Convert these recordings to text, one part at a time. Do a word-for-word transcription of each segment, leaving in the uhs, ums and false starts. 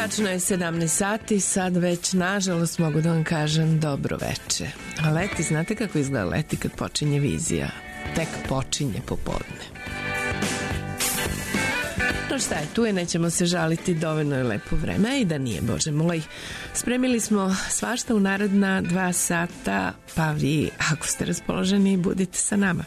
Tačno je sedamnaest sati, sad već nažalost mogu da vam kažem dobro veče. A leti, znate kako izgleda leti kad počinje vizija? Tek počinje popodne. No šta je, tu je, nećemo se žaliti, dovoljno je lepo vreme i da nije, Bože moj. Spremili smo svašta u naredna dva sata, pa vi, ako ste raspoloženi, budite sa nama.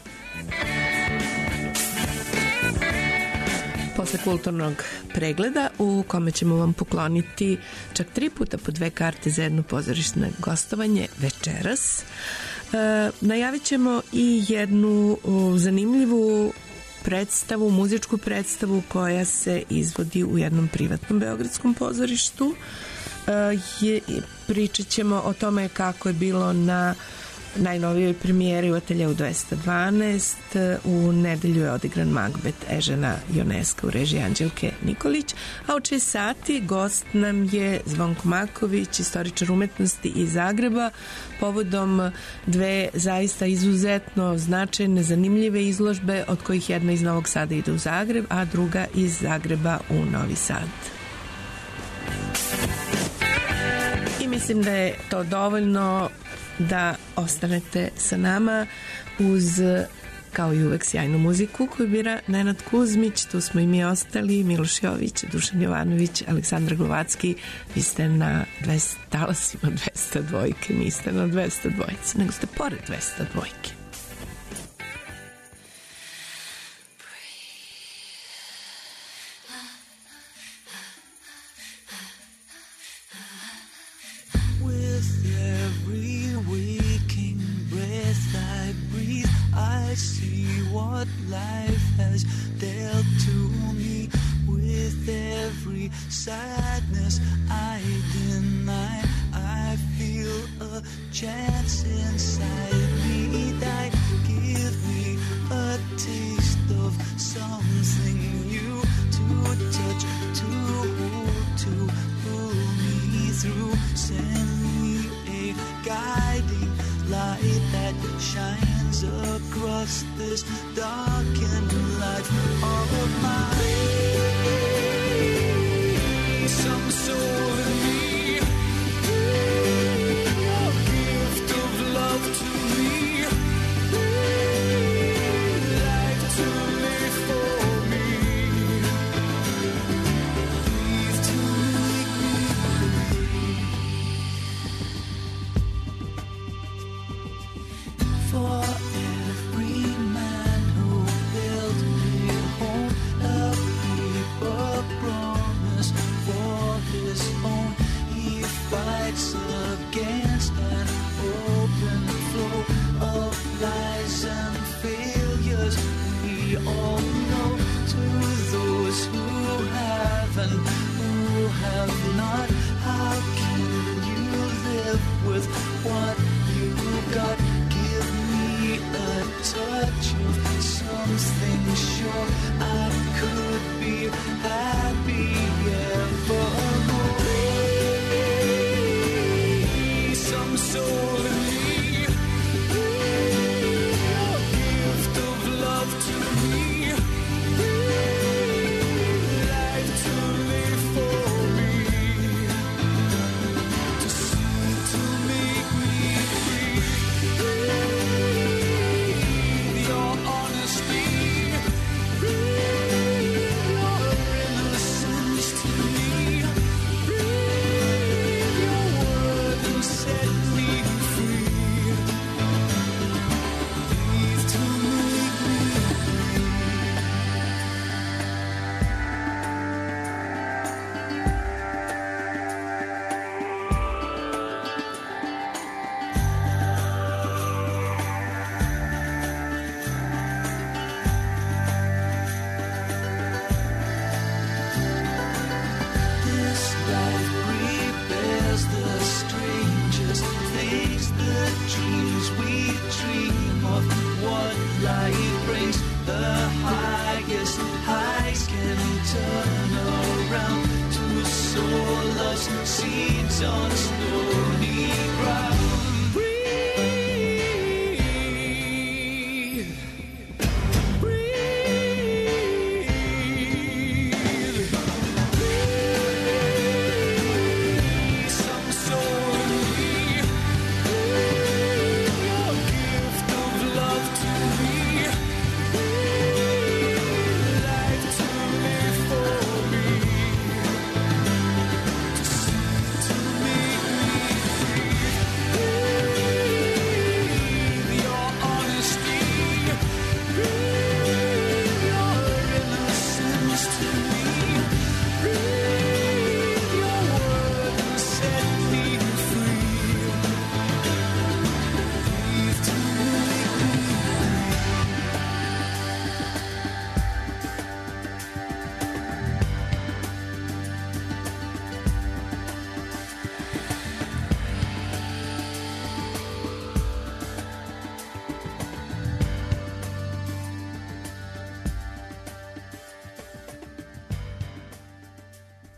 Posle kulturnog pregleda u kome ćemo vam pokloniti čak tri puta po dve karte za jedno pozorišno gostovanje večeras. E, najavit ćemo i jednu o, zanimljivu predstavu, muzičku predstavu koja se izvodi u jednom privatnom beogradskom pozorištu. E, je, pričat ćemo o tome kako je bilo na najnovijoj premijeri u Ateljeu dvesta dvanaest. U nedelju je odigran Magbet Ežena Joneska u režiji Anđelke Nikolić, a u šest sati gost nam je Zvonko Maković, istoričar umetnosti iz Zagreba, povodom dve zaista izuzetno značajne, zanimljive izložbe, od kojih jedna iz Novog Sada ide u Zagreb, a druga iz Zagreba u Novi Sad. I mislim da je to dovoljno da ostanete sa nama uz, kao i uvek, sjajnu muziku koju bira Nenad Kuzmić. Tu smo i mi ostali, Miloš Jović, Dušan Jovanović, Aleksandar Glovacki. Vi ste na dvesta talasima dvesta dvojke, niste na dvesta dvojci, nego ste pored dvesta dvojke. Sadness I deny, I feel a chance inside me that give me a taste of something new to touch, to hold, to pull me through. Send me a guiding light that shines across this darkened life of mine. Some soul in me, a gift of love to me, life to live for me, breathe to make me free. For every man who built a home, a paper promise for his own, he fights against an open flow of lies and failures. We all know, to those who have and who have not, how can you live with what you got? Give me a touch of something sure I could be happy evermore. Some soul in me, a gift of love to me, life to live for me, to see, to make me free. Your honesty, your innocence to me, your word and set me free. Breathe to make me free. This life prepares the strangest things, the dreams we dream of. What life brings, the highest highs can turn around to sow love's seeds on stony ground. Breathe, breathe, breathe.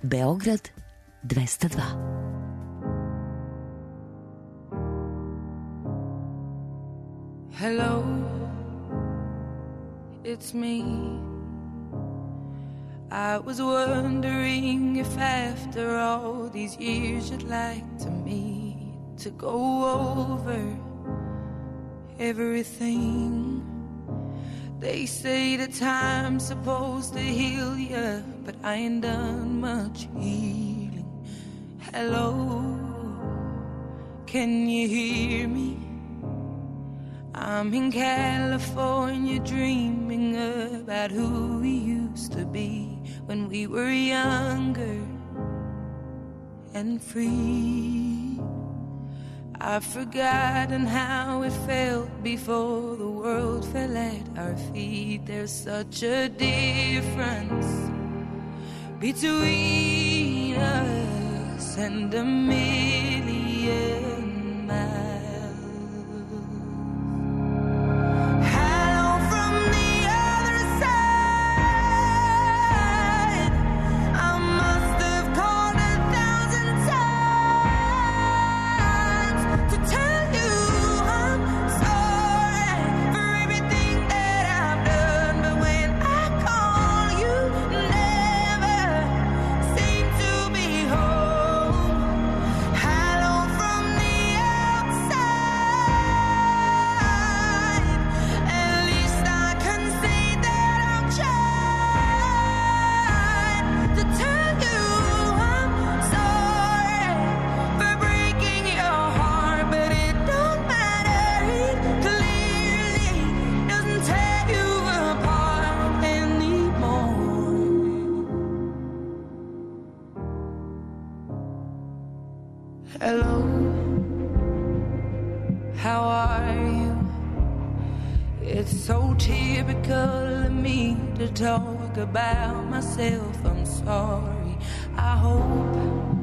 Beograd dvesta dva. Hello, it's me. I was wondering if after all these years you'd like to meet to go over everything. They say the time's supposed to heal ya, but I ain't done much healing. Hello, can you hear me? I'm in California dreaming about who we used to be when we were younger and free. I've forgotten how it felt before the world fell at our feet. There's such a difference between us and a million miles. Hello, how are you? It's so typical of me to talk about myself. I'm sorry. I hope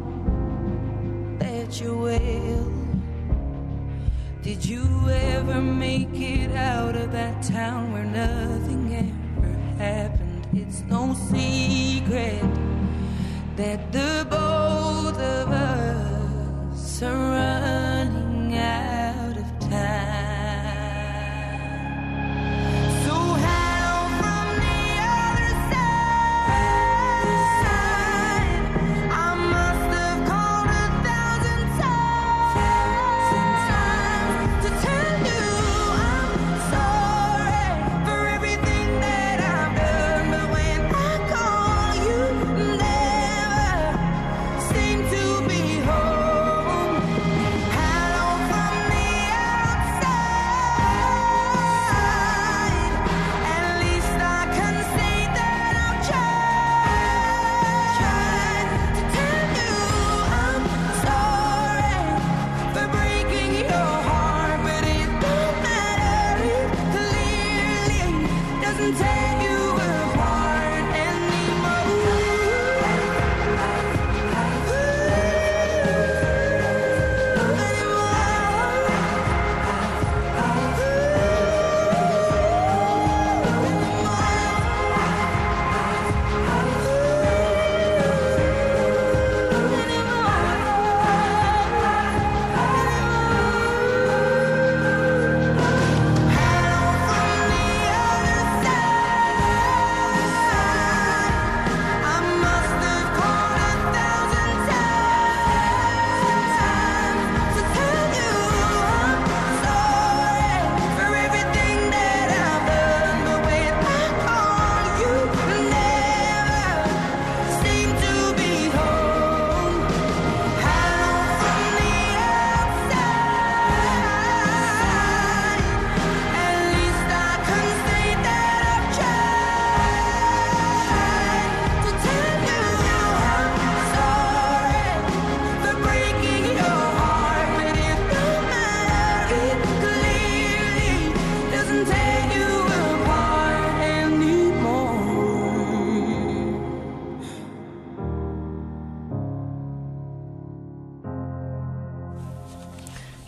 that you're well. Did you ever make it out of that town where nothing ever happened? It's no secret that the both of us are running out of time. So hello from the other side. I must have called a thousand times to tell you I'm sorry for everything that I've done. But when I call you, never seem to be home.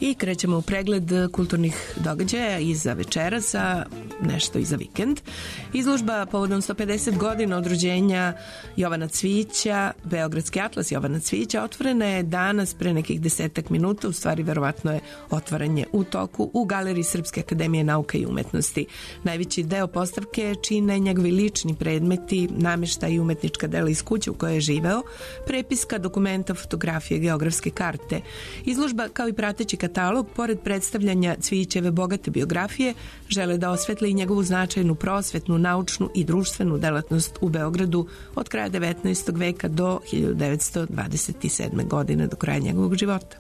I krećemo u pregled kulturnih događaja i za večeras, a nešto i za vikend. Izložba povodom sto pedeset godina od rođenja Jovana Cvijića, Beogradski atlas Jovana Cvijića, otvorena je danas pre nekih desetak minuta, u stvari verovatno je otvaranje u toku u Galeriji Srpske akademije nauka i umetnosti. Najveći deo postavke čine njegovi lični predmeti, nameštaj i umetnička dela iz kuće u kojoj je živeo, prepiska, dokumenta, fotografije, geografske karte. Izložba, kao i prateći katalog, pored predstavljanja Cvijićeve bogate biografije, žele da osvetle i njegovu značajnu prosvetnu, naučnu i društvenu delatnost u Beogradu od kraja devetnaestog veka do hiljadu devetsto dvadeset sedme. godine, do kraja njegovog života.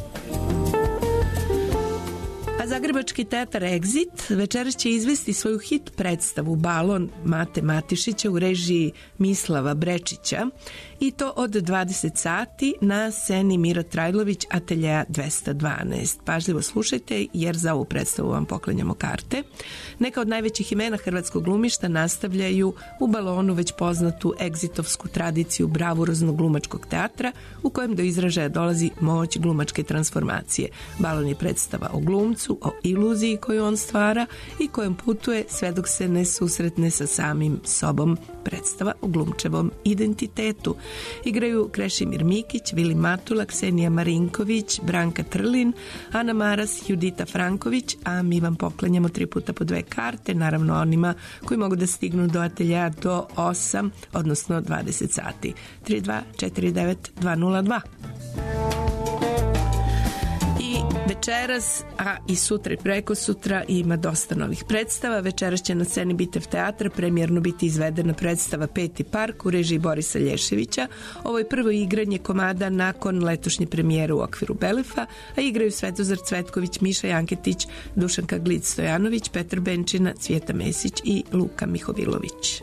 A Zagrebački teatar Exit večeras će izvesti svoju hit predstavu Balon Mate Matišića u režiji Mislava Brečića, i to od dvadeset sati na sceni Mira Trajlović, ateljeja dvesta dvanaest. Pažljivo slušajte, jer za ovu predstavu vam poklanjamo karte. Neka od najvećih imena hrvatskog glumišta nastavljaju u Balonu već poznatu egzitovsku tradiciju bravuroznog glumačkog teatra, u kojem do izražaja dolazi moć glumačke transformacije. Balon je predstava o glumcu, o iluziji koju on stvara i kojom putuje sve dok se ne susretne sa samim sobom. Predstava o glumčevom identitetu. Igraju Krešimir Mikić, Vili Matula, Ksenija Marinković, Branka Trlin, Ana Maras, Judita Franković, a mi vam poklanjamo tri puta po dve karte, naravno onima koji mogu da stignu do ateljeja do osam, odnosno dvadeset sati. tri dva četiri devet dva nula dva. Večeras, a i sutra i preko sutra ima dosta novih predstava. Večeras će na sceni Bitev teatra premijerno biti izvedena predstava Peti park u režiji Borisa Lješevića. Ovo je prvo igranje komada nakon letošnje premijere u okviru Belefa, a igraju Svetozar Cvetković, Miša Janketić, Dušanka Glic-Stojanović, Petar Benčina, Cvijeta Mesić i Luka Mihovilović.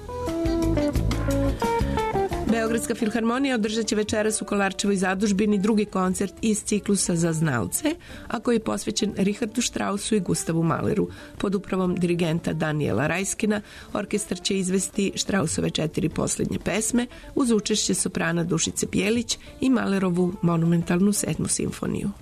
Beogradska filharmonija održat će večeras u Kolarčevoj zadužbini drugi koncert iz ciklusa za znalce, a koji je posvećen Richardu Strausu i Gustavu Mahleru. Pod upravom dirigenta Danijela Rajskina, orkestar će izvesti Strausove četiri posljednje pesme uz učešće soprana Dušice Pjelić i Mahlerovu monumentalnu sedmu simfoniju.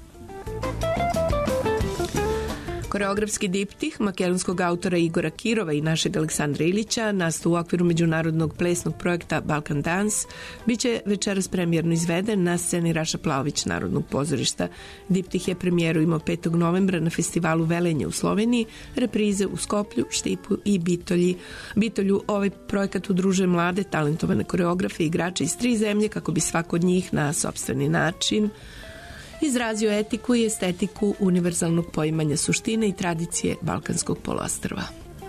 Koreografski diptih makedonskog autora Igora Kirova i našeg Aleksandra Ilića, nastao u okviru međunarodnog plesnog projekta Balkan Dance, bit će večeras premijerno izveden na sceni Raša Plaović Narodnog pozorišta. Diptih je premijeru imao petog novembra na festivalu Velenje u Sloveniji, reprize u Skoplju, Štipu i Bitolji. Bitolju ovaj projekat udružuje mlade, talentovane koreografe i igrače iz tri zemlje kako bi svako od njih na sopstveni način izrazio etiku i estetiku univerzalnog poimanja suštine i tradicije Balkanskog poluostrva.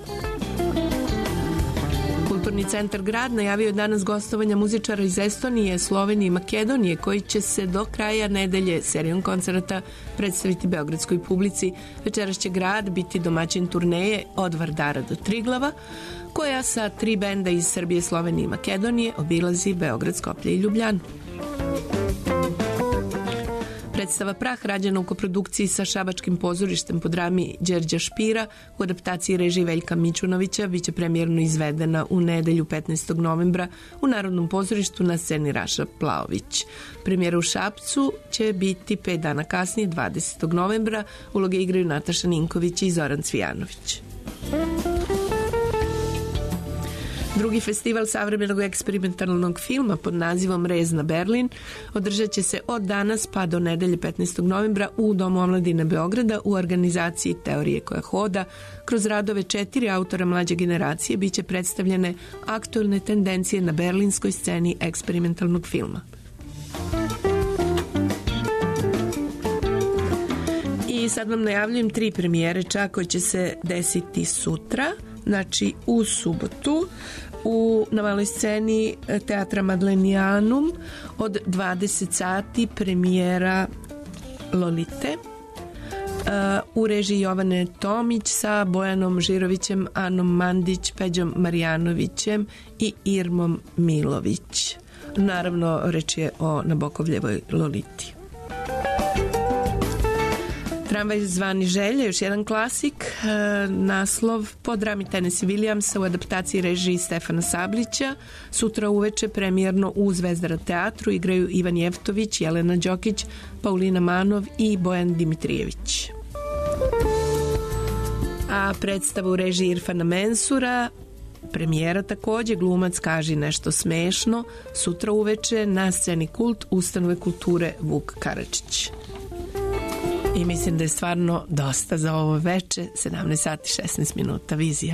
Kulturni centar Grad najavio je danas gostovanja muzičara iz Estonije, Slovenije i Makedonije, koji će se do kraja nedelje serijom koncerata predstaviti beogradskoj publici. Večeras će Grad biti domaćin turneje od Vardara do Triglava, koja sa tri benda iz Srbije, Slovenije i Makedonije obilazi Beograd, Skoplje i Ljubljanu. Predstava Prah, rađena u koprodukciji sa Šabačkim pozorištem po drami Đerđa Špira u adaptaciji režije Veljka Mićunovića, biće premijerno izvedena u nedelju petnaestog novembra u Narodnom pozorištu na sceni Raša Plaović. Premijera u Šapcu će biti pet dana kasnije, dvadesetog novembra. Uloge igraju Nataša Ninković i Zoran Cvijanović. Drugi festival savremenog eksperimentalnog filma pod nazivom Rez na Berlin održat će se od danas pa do nedelje petnaestog novembra u Domu omladine Beograda u organizaciji Teorije koja hoda. Kroz radove četiri autora mlađe generacije biće predstavljene aktuelne tendencije na berlinskoj sceni eksperimentalnog filma. I sad vam najavljujem tri premijere čak koje će se desiti sutra, znači u subotu. U, na maloj sceni Teatra Madlenianum od dvadeset sati premijera Lolite u režiji Jovane Tomić sa Bojanom Žirovićem, Anom Mandić, Peđom Marijanovićem i Irmom Milović. Naravno, reč je o Nabokovljevoj Loliti. Tramvaj zvani Želja, još jedan klasik, e, naslov po drami Tennessee Williamsa u adaptaciji režiji Stefana Sablića. Sutra uveče premijerno u Zvezdara teatru igraju Ivan Jevtović, Jelena Đokić, Paulina Manov i Bojan Dimitrijević. A predstava u režiji Irfana Mensura, premijera takođe, glumac Kaži nešto smešno, sutra uveče na sceni Kult Ustanove kulture Vuk Karadžić. I mislim da je stvarno dosta za ovo veče, sedamnaest sati šesnaest minuta, Vizija.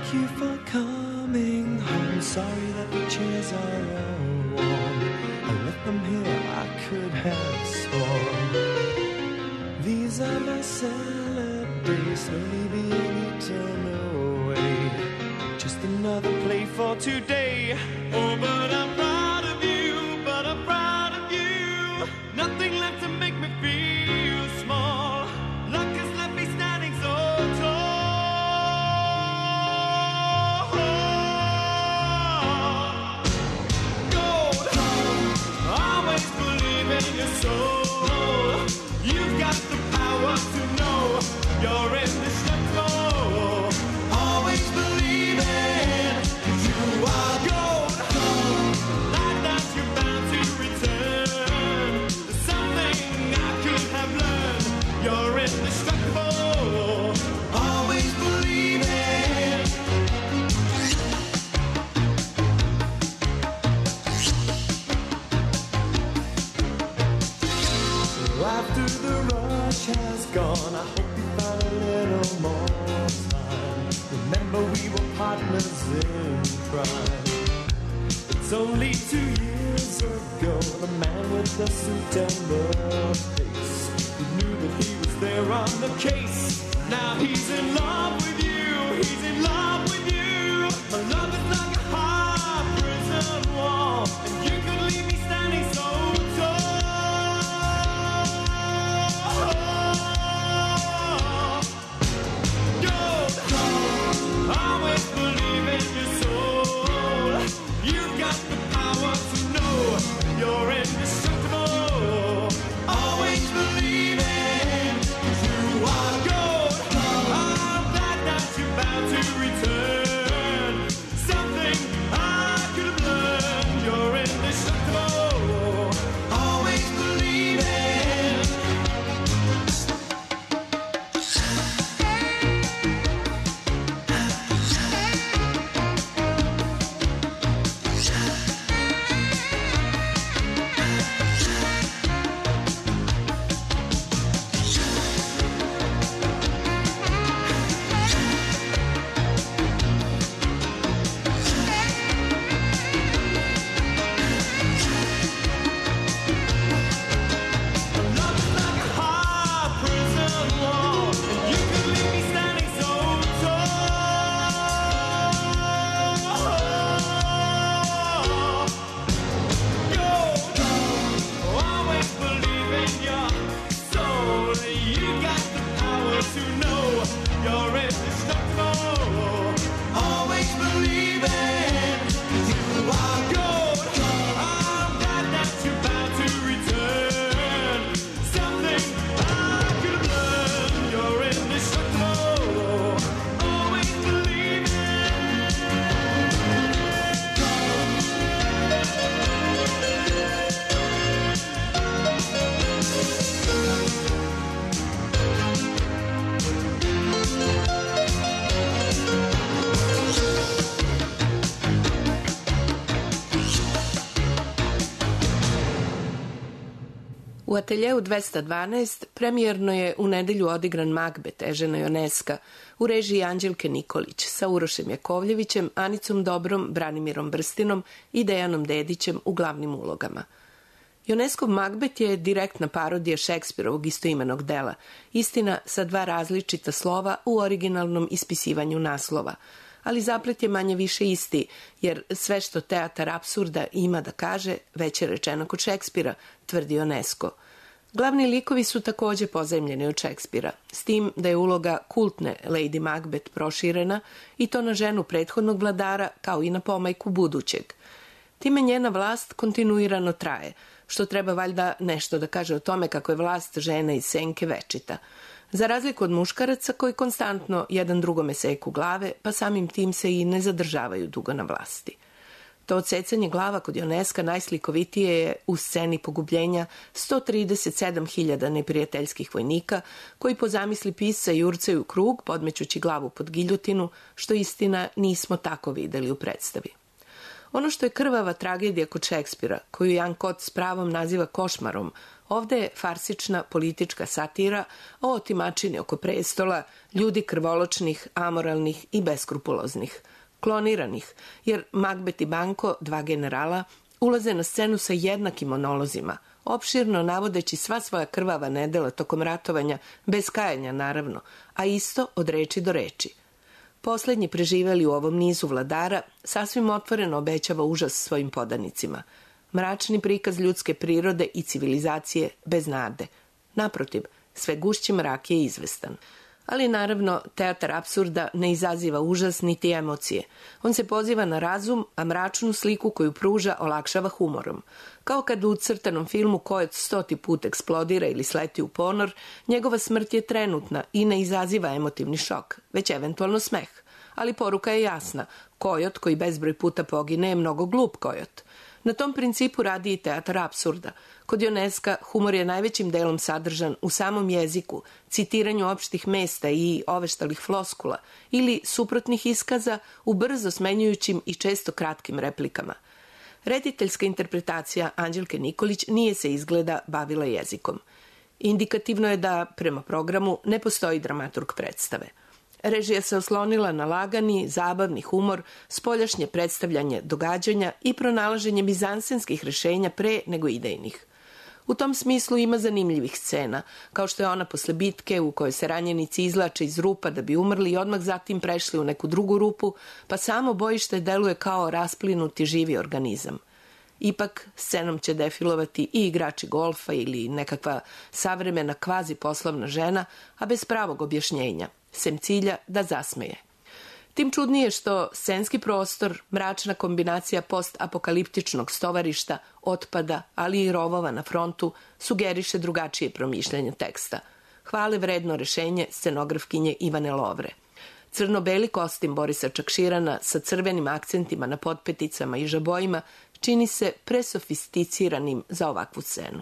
Thank you for coming home. Sorry that the chairs are all warm. I left them here, I could have sworn. These are my salad days, slowly being eaten away. Just another play for today. Oh, but I'm proud of you, but I'm proud of you. Nothing left to make me feel small. Luck has left me standing so tall. Gold, always believe in your soul. You've got the power to know you're indestructible. Always believe in you are gold. Like that you're bound to return. There's something I could have learned. You're indestructible. Always believe in. So after the rush has gone, I hope you find a little more time. Remember we were partners in crime. It's only two years ago, the man with the suit and the face, he knew that he was there on the case. Now he's in love with you, he's in love with you. My love is like a hard prison wall, and you could leave me standing so tall. Gold, always believe in your soul. You've got the power to know you're indestructible. Always believe in you are gold. I'm glad that you're bound to return. Something I could have learned. You're indestructible. Always believe in. Love is like a hard prison wall, and you could leave me standing so tall. Gold, always believe in your soul. You got the power to know you're indestructible. Always believe in you are gold. I'm glad that you're bound to return. Something I could have learned. You're indestructible. Always believe in. U ateljeu dvesta dvanaest premijerno je u nedelju odigran Magbet Ežena Ioneska u režiji Anđelke Nikolić sa Urošem Jakovljevićem, Anicom Dobrom, Branimirom Brstinom i Dejanom Dedićem u glavnim ulogama. Ioneskov Magbet je direktna parodija Šekspirovog istoimenog dela, istina sa dva različita slova u originalnom ispisivanju naslova, ali zaplet je manje više isti, jer sve što teatar apsurda ima da kaže, već je rečeno kod Šekspira, tvrdi Ionesko. Glavni likovi su takođe pozajmljeni od Šekspira, s tim da je uloga kultne Lady Macbeth proširena i to na ženu prethodnog vladara kao i na pomajku budućeg. Time njena vlast kontinuirano traje, što treba valjda nešto da kaže o tome kako je vlast žena iz senke večita. Za razliku od muškaraca koji konstantno jedan drugome seku glave, pa samim tim se i ne zadržavaju dugo na vlasti. To odsecanje glava kod Ioneska najslikovitije je u sceni pogubljenja sto trideset sedam hiljada neprijateljskih vojnika koji po zamisli pisca jurcaju u krug podmećući glavu pod giljotinu, što istina nismo tako videli u predstavi. Ono što je krvava tragedija kod Šekspira, koju Jan Kot s pravom naziva košmarom, ovde je farsična politička satira o otimačini oko prestola, ljudi krvoločnih, amoralnih i beskrupuloznih, kloniranih, jer Macbeth i Banko, dva generala, ulaze na scenu sa jednakim monolozima, opširno navodeći sva svoja krvava nedela tokom ratovanja, bez kajanja naravno, a isto od reči do reči. Poslednji preživeli u ovom nizu vladara sasvim otvoreno obećava užas svojim podanicima. Mračni prikaz ljudske prirode i civilizacije bez nade. Naprotiv, sve gušći mrak je izvestan. Ali naravno, teatar apsurda ne izaziva užas niti emocije. On se poziva na razum, a mračnu sliku koju pruža olakšava humorom. Kao kad u crtanom filmu Kojot stoti put eksplodira ili sleti u ponor, njegova smrt je trenutna i ne izaziva emotivni šok, već eventualno smeh. Ali poruka je jasna. Kojot koji bezbroj puta pogine je mnogo glup kojot. Na tom principu radi i teatar apsurda. Kod Ionesca humor je najvećim delom sadržan u samom jeziku, citiranju opštih mesta i oveštalih floskula ili suprotnih iskaza u brzo smenjujućim i često kratkim replikama. Rediteljska interpretacija Anđelke Nikolić nije se izgleda bavila jezikom. Indikativno je da, prema programu, ne postoji dramaturg predstave. Režija se oslonila na lagani, zabavni humor, spoljašnje predstavljanje događanja i pronalaženje bizansenskih rešenja pre nego idejnih. U tom smislu ima zanimljivih scena, kao što je ona posle bitke u kojoj se ranjenici izlače iz rupa da bi umrli i odmah zatim prešli u neku drugu rupu, pa samo bojište deluje kao rasplinuti živi organizam. Ipak, scenom će defilovati i igrači golfa ili nekakva savremena kvazi poslovna žena, a bez pravog objašnjenja, sem cilja da zasmeje. Tim čudnije što scenski prostor, mračna kombinacija post-apokaliptičnog stovarišta, otpada, ali i rovova na frontu, sugeriše drugačije promišljanje teksta. Hvale vredno rešenje scenografkinje Ivane Lovre. Crno-beli kostim Borisa Čakširana sa crvenim akcentima na potpeticama i žabojima čini se presofisticiranim za ovakvu scenu.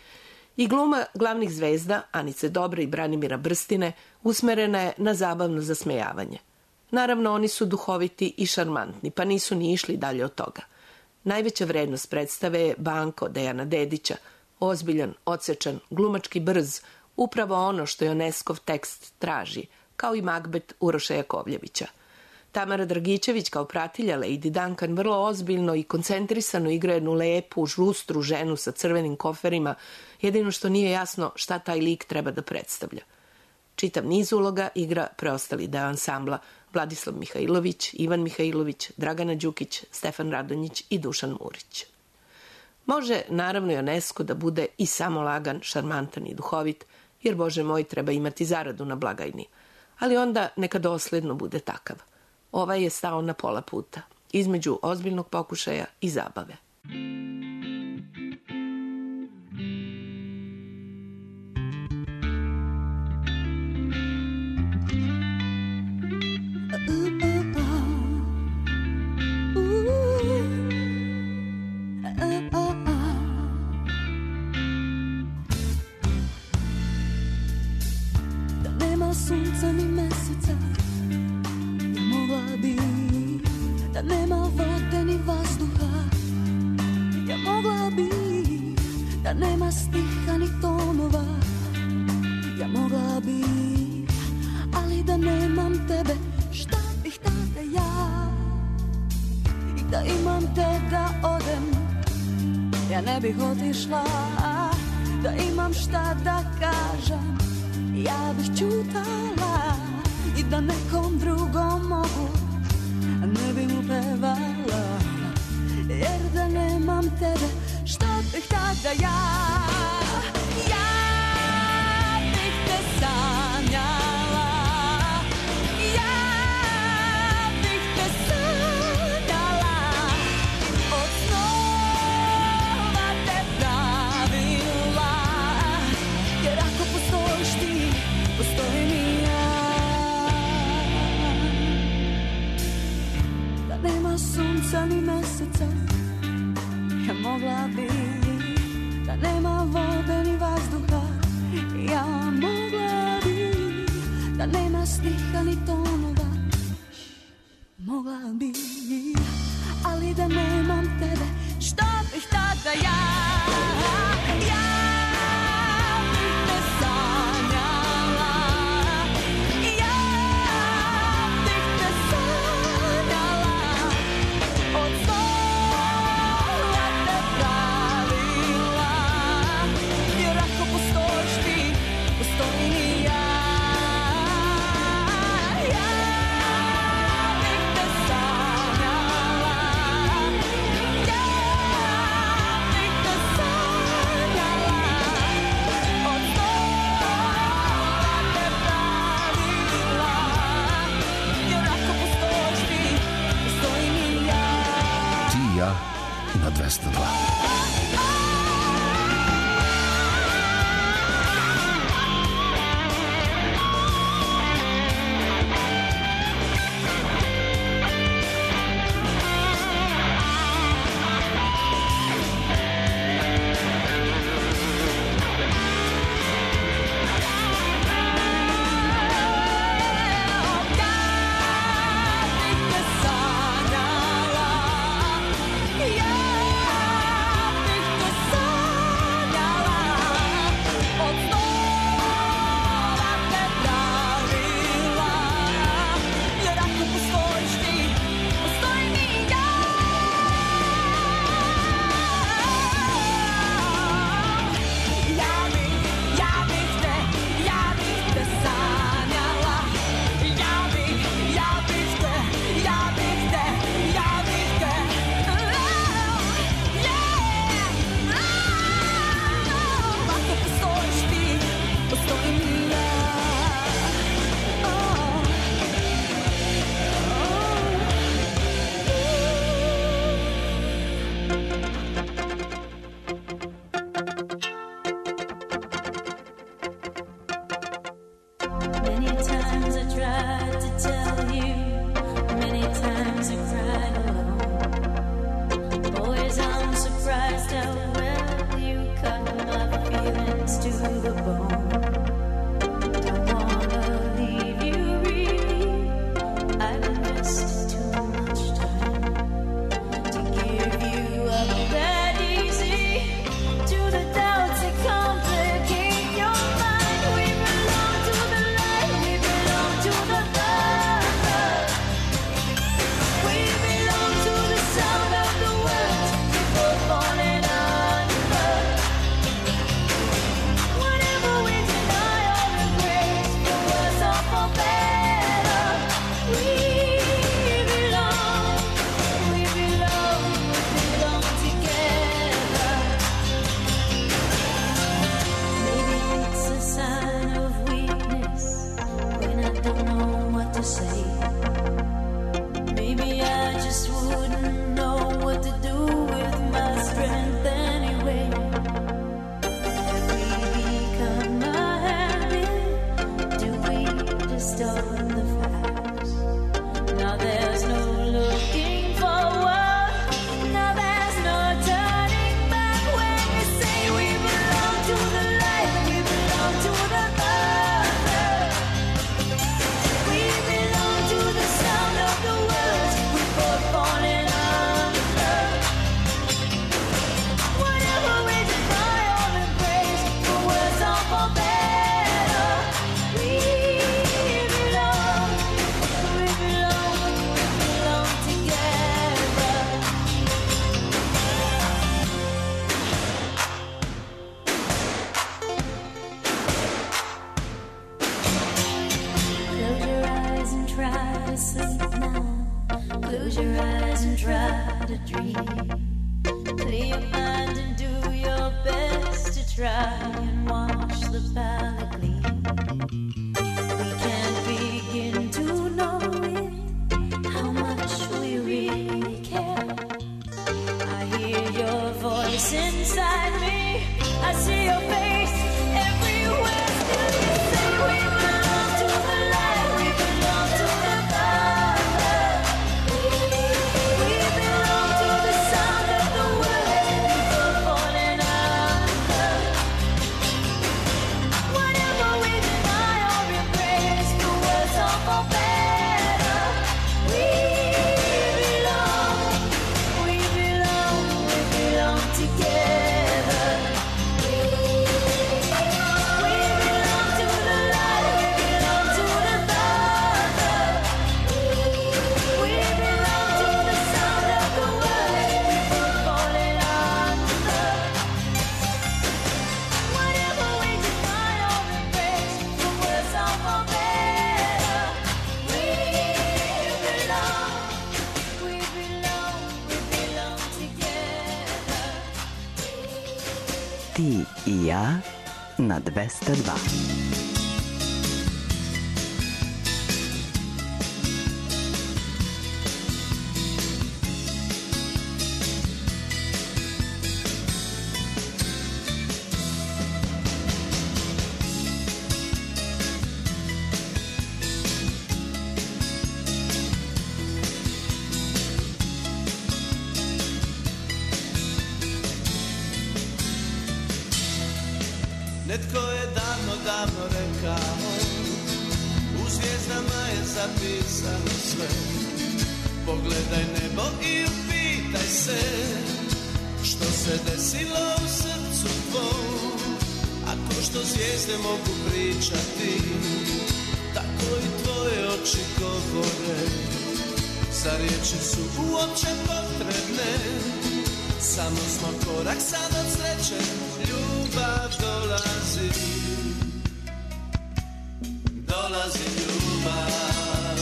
I gluma glavnih zvezda, Anice Dobre i Branimira Brstine, usmerena je na zabavno zasmejavanje. Naravno, oni su duhoviti i šarmantni, pa nisu ni išli dalje od toga. Najveća vrednost predstave je Banko Dejana Dedića, ozbiljan, odsečan, glumački brz, upravo ono što Ioneskov tekst traži, kao i Macbeth Uroša Jakovljevića. Tamara Dragičević kao pratilja Lady Duncan vrlo ozbiljno i koncentrisano igra jednu lepu, žustru ženu sa crvenim koferima, jedino što nije jasno šta taj lik treba da predstavlja. Čitav niz uloga igra preostali deo ansambla Vladislav Mihajlović, Ivan Mihajlović, Dragana Đukić, Stefan Radonjić i Dušan Murić. Može, naravno, Ionesco da bude i samo lagan, šarmantan i duhovit, jer, Bože moj, treba imati zaradu na blagajni. Ali onda neka dosledno bude takav. Ovaj je stao na pola puta, između ozbiljnog pokušaja i zabave. Da nema sunca ni meseca, ja mogla bi. Da nema vode ni vazduha, ja mogla bi. Da nema stiha ni tonova, ja mogla bi. Ali da nemam tebe, šta bih tada ja? I da imam te da odem, ja ne bih otišla. Da imam šta da kažem, ja bih čutala. I da nekom drugom mogu, ne bih mu pevala. Jer da nemam tebe, šta bih tada ja? Ja bih te sanjala, ja bih te sanjala. Od snova te pravila, jer ako postojiš ti, postojim i ja. Da nema sunca ni meseca, ja mogla bi. Da nema vode ni vazduha, ja mogla bi. Da nema stiha ni tonova, mogla bi. Ali da nema dvesta dva. Ti i ja na dvesta dva. davno, davno rekao, u zvijezdama je zapisano sve. Pogledaj nebo i upitaj se, što se desilo u srcu tvom. Ako što zvijezde mogu pričati, tako i tvoje oči govore. Za riječi su uopće potrebne, samo smo korak sad od sreće. Ljubav dolazi, dolazi ljubav.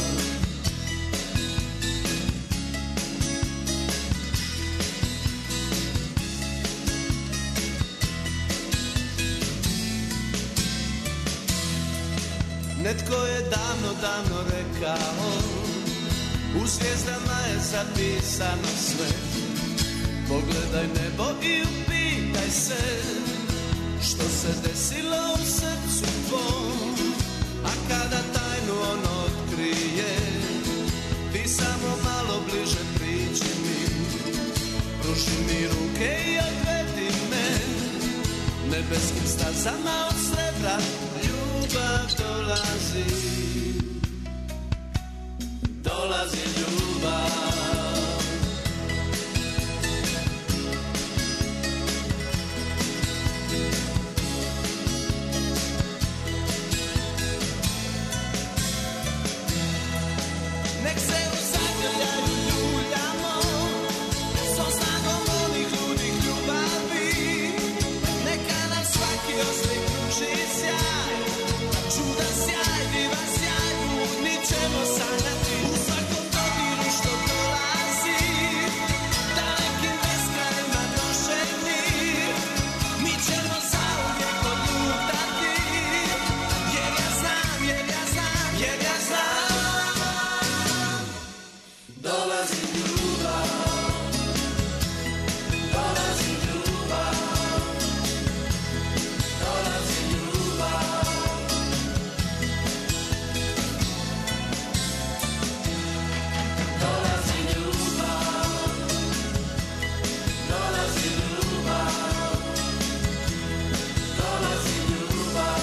Netko je davno, davno rekao, u zvijezdama je zapisano sve. Pogledaj nebo i upitaj se, što se desilo u srcu tvom. A kada tajnu on otkrije, ti samo malo bliže priđi mi. Pruži mi ruke i odvedi me, nebeskim stazama od srebra. Ljubav dolazi, dolazi ljubav. Nek se uzagrljaju ljuljamo, so snagom onih ludih ljubavi. Neka nam svaki oslik kruži sjaj, čudan sjaj, divan sjaj, budni ćemo sanjati u svakom dodiru što dolazi, dalekim beskrajima nošeni. Mi ćemo zauvijek odlutati, jer ja znam, jer ja znam, jer ja znam. Dolazi ljubav, dolazi ljubav, dolazi ljubav. Dolazi ljubav, dolazi ljubav, dolazi ljubav.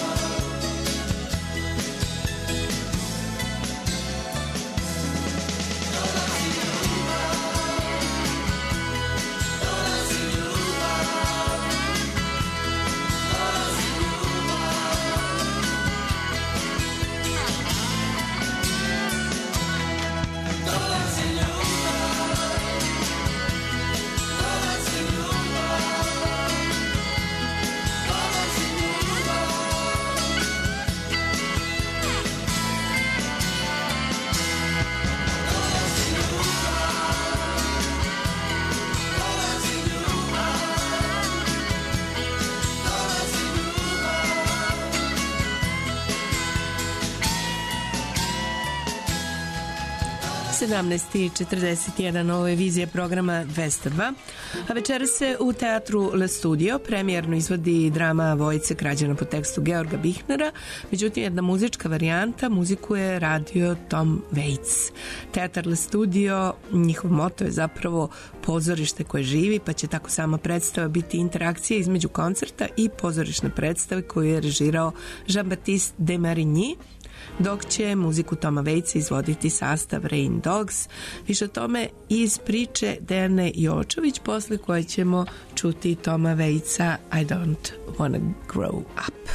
sedamnaest i četrdeset jedan, ovo je vizija programa dvesta dva, a večera se u teatru Le Studio premijerno izvodi drama Vojice krađena po tekstu Georga Bihnera, međutim jedna muzička varijanta, muziku je radio Tom Waits. Teatar Le Studio, njihov moto je zapravo pozorište koje živi, pa će tako sama predstava biti interakcija između koncerta i pozorišne predstave koju je režirao Jean-Baptiste de Marigny, dok će muziku Toma Waitsa izvoditi sastav Rain Dogs. Više o tome iz priče Dejane Jočović, posle koje ćemo čuti Toma Waitsa I Don't Wanna Grow Up.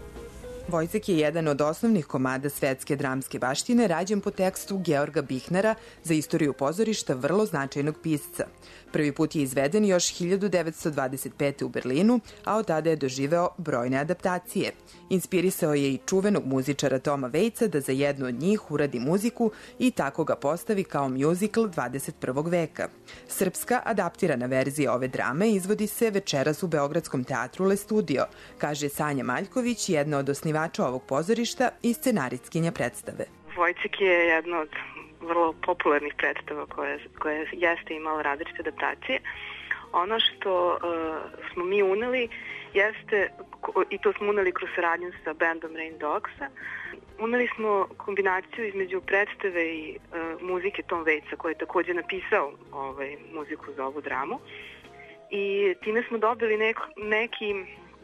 Vojcek je jedan od osnovnih komada svetske dramske baštine, rađen po tekstu Georga Bihnera, za istoriju pozorišta vrlo značajnog pisca. Prvi put je izveden još hiljadu devetsto dvadeset pete. u Berlinu, a od tada je doživeo brojne adaptacije. Inspirisao je i čuvenog muzičara Toma Waitsa da za jednu od njih uradi muziku i tako ga postavi kao mjuzikl dvadeset prvog veka. Srpska adaptirana verzija ove drame izvodi se večeras u Beogradskom teatru Le Studio, kaže Sanja Maljković, jedna od osnivača ovog pozorišta i scenaritkinja predstave. Vojcek je jedna od vrlo popularnih predstava koje, koje jeste imala različite adaptacije. Ono što uh, smo mi uneli jeste, i to smo uneli kroz saradnju sa bandom Rain Dogsa, uneli smo kombinaciju između predstave i uh, muzike Tom Waitsa, koji je također napisao ovaj, muziku za ovu dramu. I time smo dobili nek, neki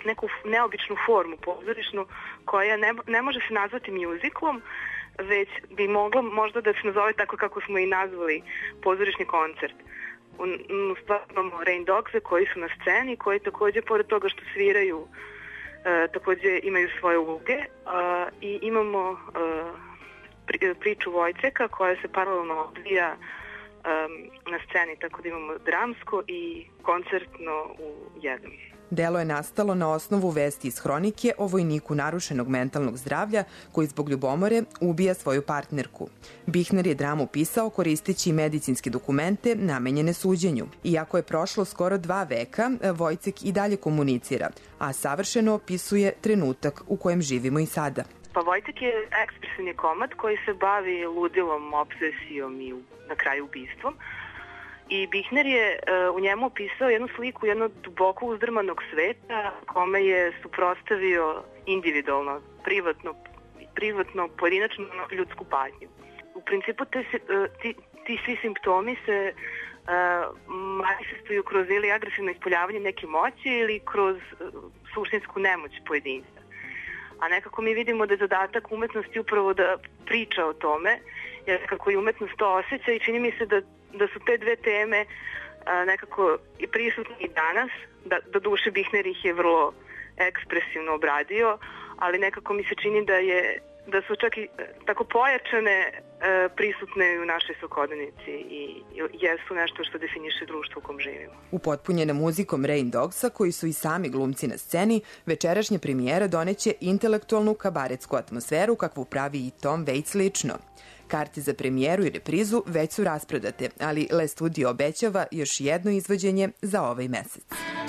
neku neobičnu formu pozorišnu koja ne, ne može se nazvati mjuziklom, već bi moglo možda da se nazove tako kako smo i nazvali pozorišni koncert. U, u stvari imamo Rain Dogse koji su na sceni, koji takođe, pored toga što sviraju, e, takođe imaju svoje uloge, e, i imamo e, pri, priču Vojceka koja se paralelno odvija na sceni, tako da imamo dramsko i koncertno u jednom. Delo je nastalo na osnovu vesti iz hronike o vojniku narušenog mentalnog zdravlja koji zbog ljubomore ubija svoju partnerku. Bihner je dramu pisao koristeći medicinske dokumente namenjene suđenju. Iako je prošlo skoro dva veka, Vojcek i dalje komunicira, a savršeno opisuje trenutak u kojem živimo i sada. Pa Vojcek je ekspresivni komad koji se bavi ludilom, obsesijom i na kraju ubistvom. I Bihner je uh, u njemu opisao jednu sliku jednog duboko uzdrmanog sveta kome je suprotstavio individualno, privatno, privatno pojedinačno ljudsku patnju. U principu te, uh, ti, ti svi simptomi se uh, manifestuju kroz ili agresivno ispoljavanje neke moći ili kroz uh, suštinsku nemoć pojedinca. A nekako mi vidimo da je zadatak umetnosti upravo da priča o tome, jer kako i umetnost to osjeća i čini mi se da, da su te dve teme a, nekako i prisutne i danas, da, da duše Bihner ih je vrlo ekspresivno obradio, ali nekako mi se čini da je da su čak i tako pojačane e, prisutne u našoj svakodnevnici i jesu nešto što definiše društvo u kom živimo. Upotpunjena muzikom Rain Dogsa, koji su i sami glumci na sceni, večerašnja premijera doneće intelektualnu kabaretsku atmosferu kakvu pravi i Tom Waits lično. Karte za premijeru i reprizu već su rasprodate, ali Le Studio obećava još jedno izvođenje za ovaj mesec.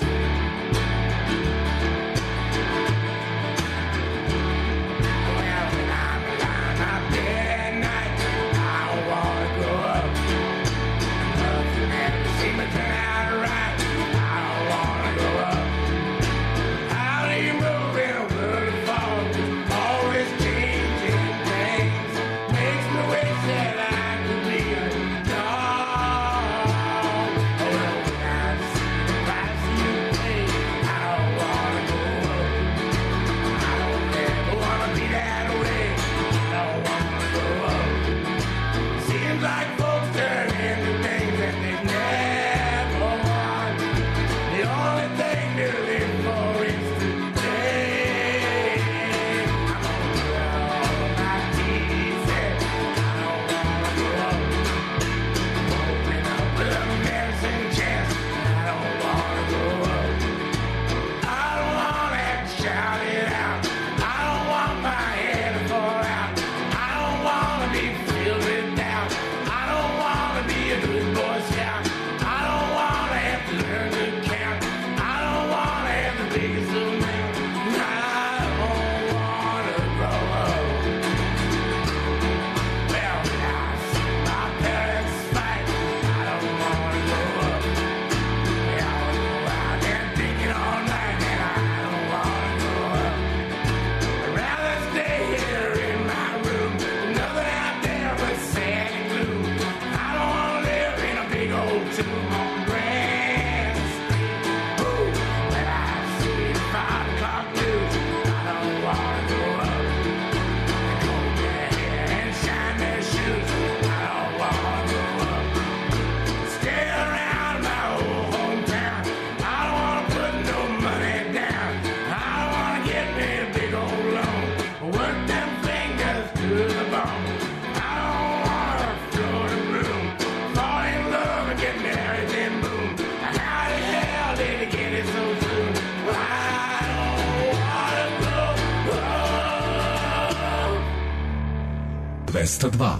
dvesta dva.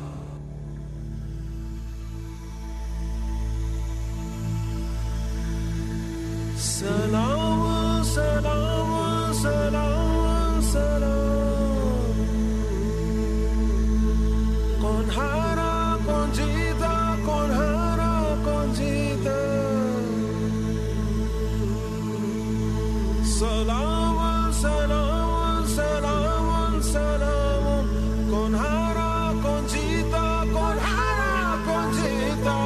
Salam, salam, salam, salam. Con hara, con jita, con hara, con jita. Salam, salam, salam, salam. Con hara, con jita, con hara, con jita.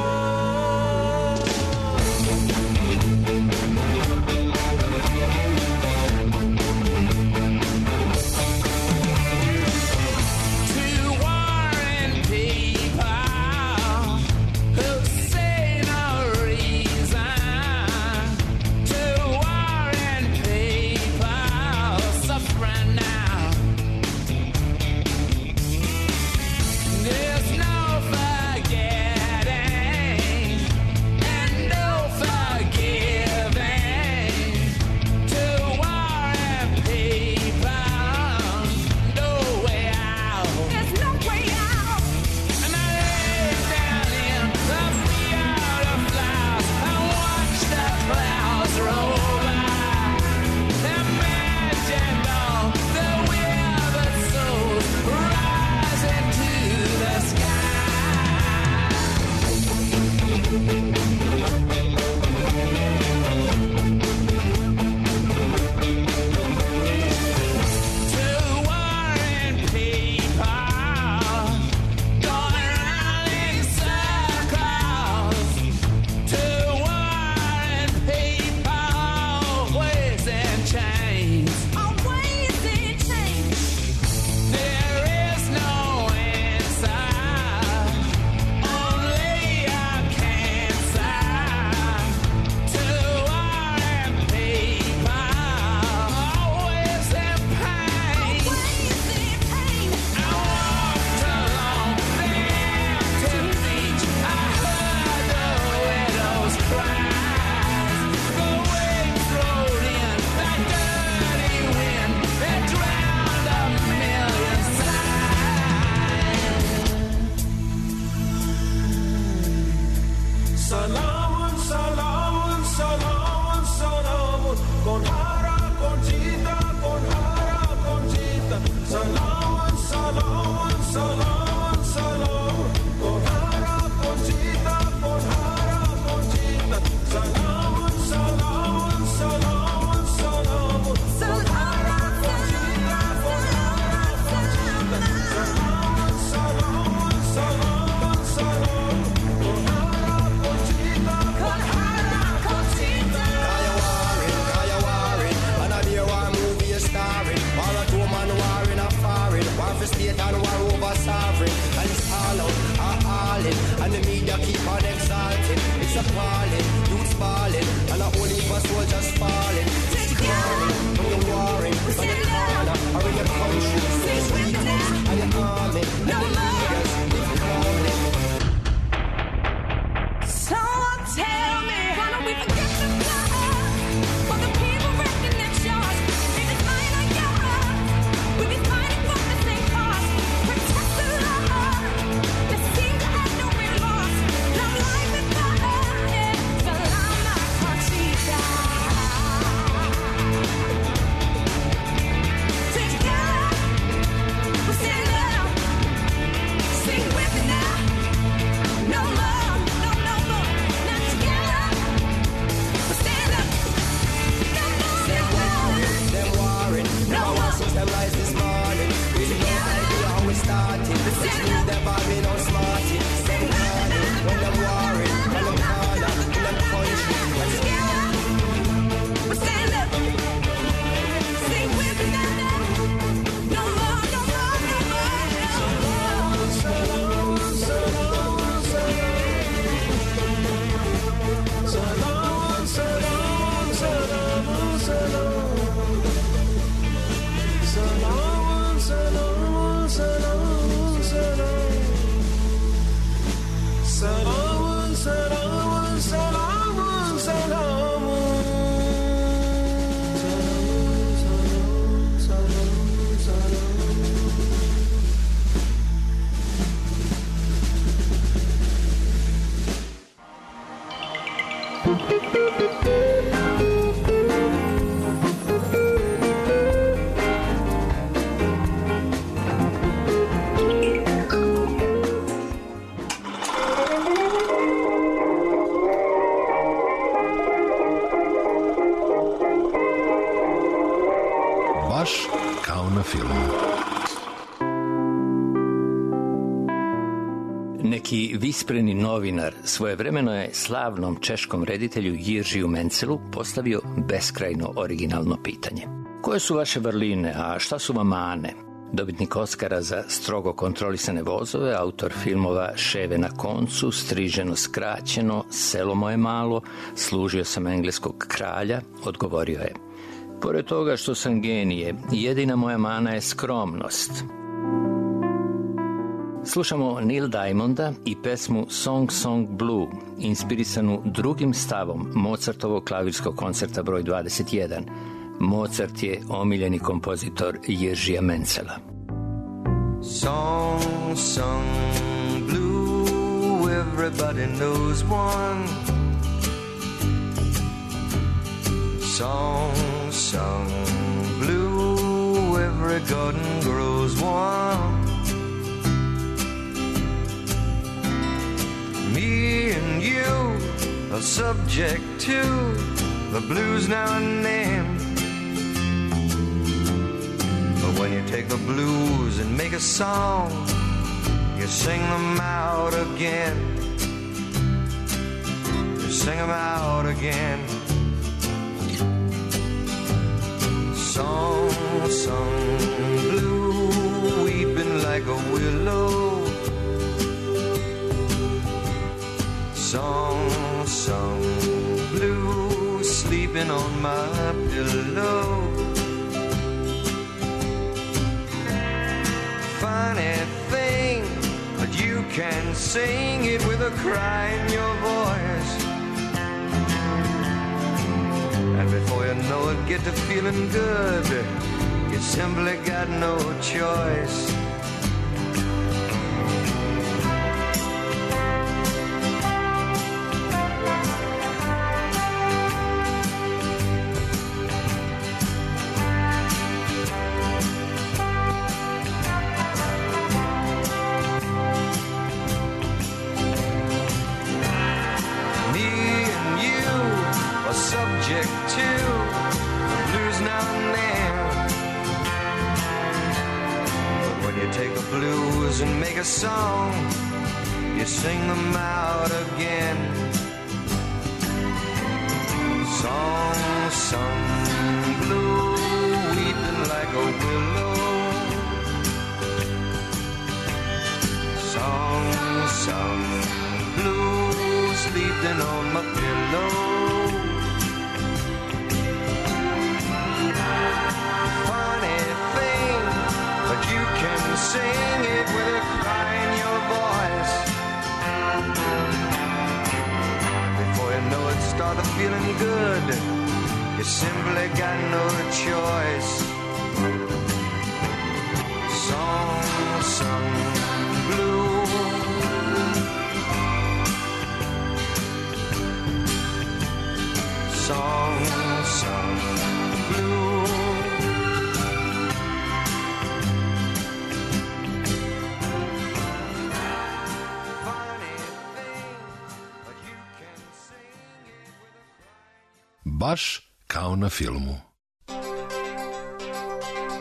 them rise this morning. With no idea how we started. This new them all be no smarty. Them calling, when them warring, when them corner, in them country. But stand up, sing with me now. No more, no more, no more, no. So long, so long, so long, so long, so long, so long, so long, so long, so long, so long, so long, so long, so long, so long, so long. Baš kao na filmu. Neki vispreni novinar svojevremeno je slavnom češkom reditelju Jiržiju Mencelu postavio beskrajno originalno pitanje. Koje su vaše vrline, a šta su vam mane? Dobitnik Oskara za strogo kontrolisane vozove, autor filmova Ševe na koncu, Striženo skraćeno, Selo moje malo, Služio sam engleskog kralja, odgovorio je: pored toga što sam genije, jedina moja mana je skromnost. Slušamo Neil Diamonda i pesmu Song Song Blue, inspirisanu drugim stavom Mozartovog klavirskog koncerta broj dvadeset jedan. Mozart je omiljeni kompozitor Jiržija Mencela. Song Song Blue, everybody knows one. Song Song Blue, every garden grows one. Me and you are subject to the blues now and then. But when you take the blues and make a song, you sing them out again. You sing them out again. Song, song, blue, weeping like a willow. Song, song, blue, sleeping on my pillow. Funny thing, but you can sing it with a cry in your voice. And before you know it, get to feeling good. You simply got no choice. And make a song, you sing them out again. Song, song, blue, weeping like a willow. Song, song, blue, sleeping on my pillow. Funny thing, but you can sing it with a cry in your voice. Before you know it, start feeling good. You simply got no choice. Song, song, blue. Song, song, blue. Baš kao na filmu.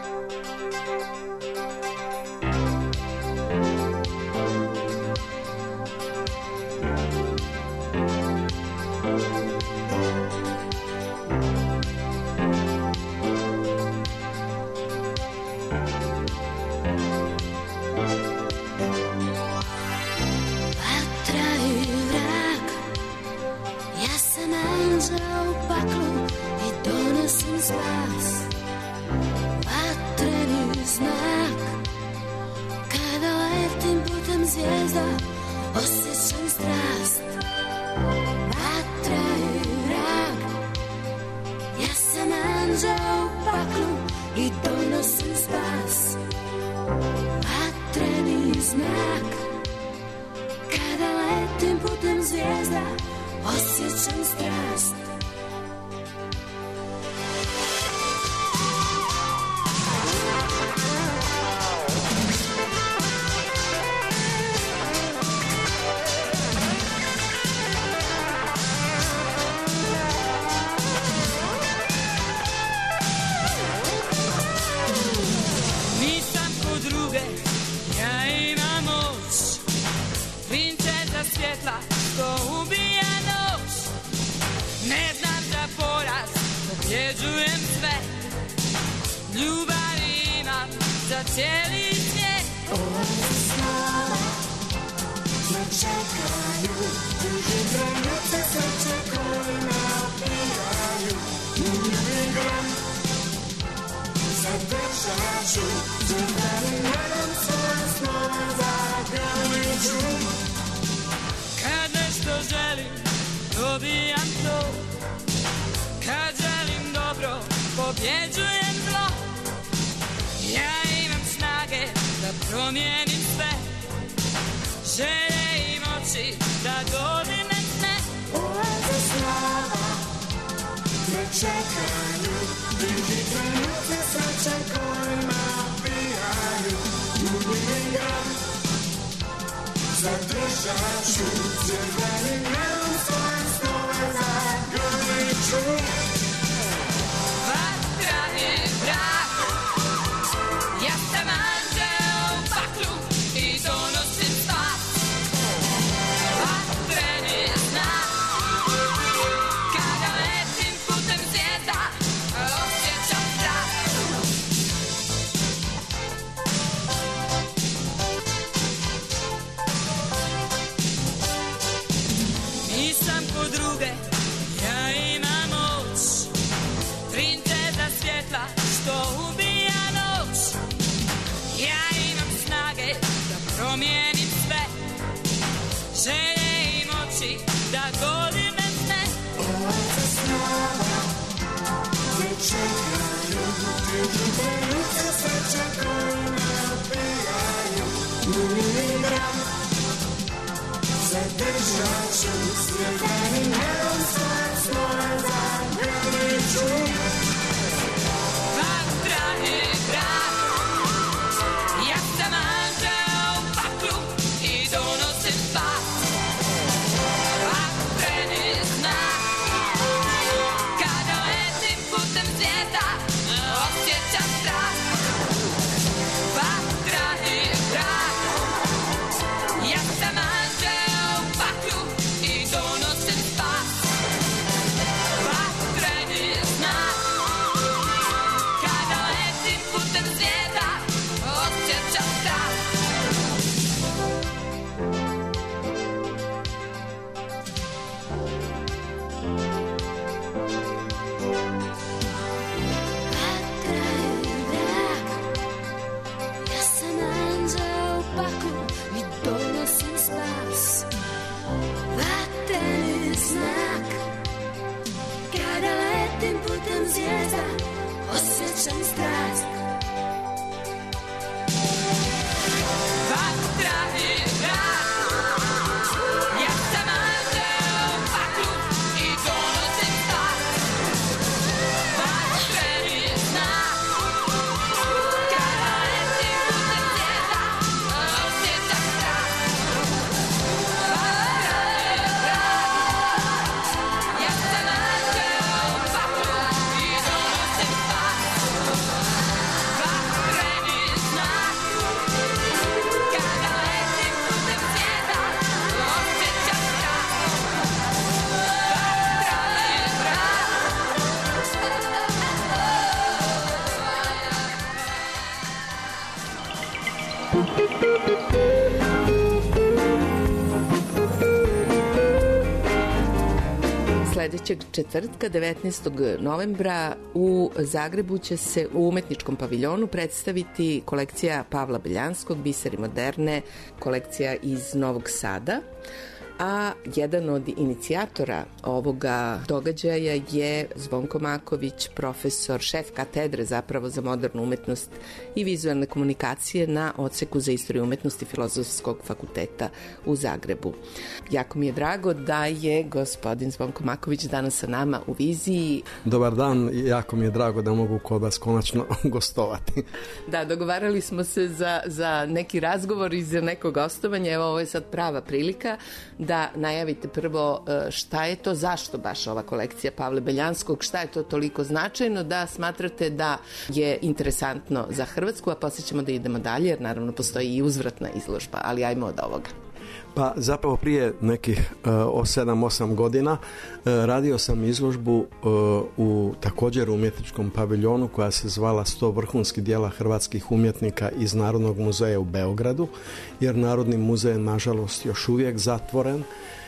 Ja sam anđeo u paklu i donosim Sledećeg četvrtka, devetnaestog novembra, u Zagrebu će se u umetničkom paviljonu predstaviti kolekcija Pavla Beljanskog, Biseri moderne, kolekcija iz Novog Sada. A jedan od inicijatora ovoga događaja je Zvonko Maković, profesor, šef katedre zapravo za modernu umetnost i vizualne komunikacije na odseku za istoriju umetnosti Filozofskog fakulteta u Zagrebu. Jako mi je drago da je gospodin Zvonko Maković danas sa nama u viziji. Dobar dan, jako mi je drago da mogu kod vas konačno gostovati. Da, dogovarali smo se za, za neki razgovor i za neko gostovanje. Evo, ovo je sad prava prilika da najavite prvo šta je to, zašto baš ova kolekcija Pavle Beljanskog, šta je to toliko značajno da smatrate da je interesantno za Hrvatsku, a poslije ćemo da idemo dalje, jer naravno postoji i uzvratna izložba, ali ajmo od ovoga. Pa zapravo prije nekih uh, sedam osam godina uh, radio sam izložbu uh, u također umjetničkom paviljonu koja se zvala sto vrhunskih dijela hrvatskih umjetnika iz Narodnog muzeja u Beogradu, jer Narodni muzej je nažalost još uvijek zatvoren.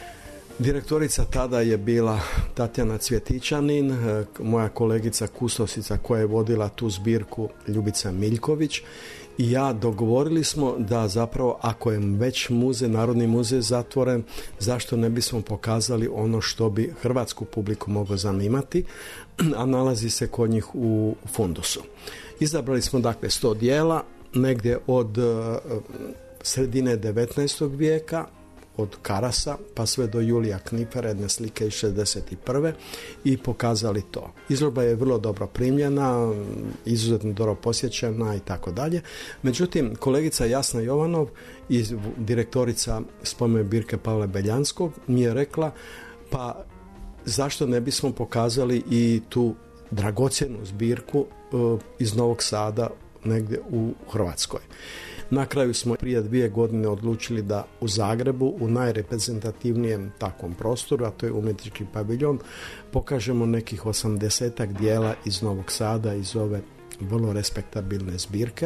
Direktorica tada je bila Tatjana Cvjetičanin, uh, moja kolegica kustosica koja je vodila tu zbirku Ljubica Miljković, i ja dogovorili smo da zapravo ako je već muzej, Narodni muzej zatvoren, zašto ne bismo pokazali ono što bi hrvatsku publiku moglo zanimati, a nalazi se kod njih u fundusu. Izabrali smo dakle sto dijela, negdje od uh, sredine devetnaestog vijeka, od Karasa pa sve do Julija Knipera, jedne slike iz šezdeset prve i pokazali to. Izložba je vrlo dobro primljena, izuzetno dobro posjećena i tako dalje. Međutim, kolegica Jasna Jovanov, direktorica spomen zbirke Pavla Beljanskog, mi je rekla, pa zašto ne bismo pokazali i tu dragocjenu zbirku uh, iz Novog Sada negdje u Hrvatskoj. Na kraju smo prije dvije godine odlučili da u Zagrebu, u najreprezentativnijem takvom prostoru, a to je umjetnički paviljon, pokažemo nekih osamdesetak dijela iz Novog Sada, iz ove vrlo respektabilne zbirke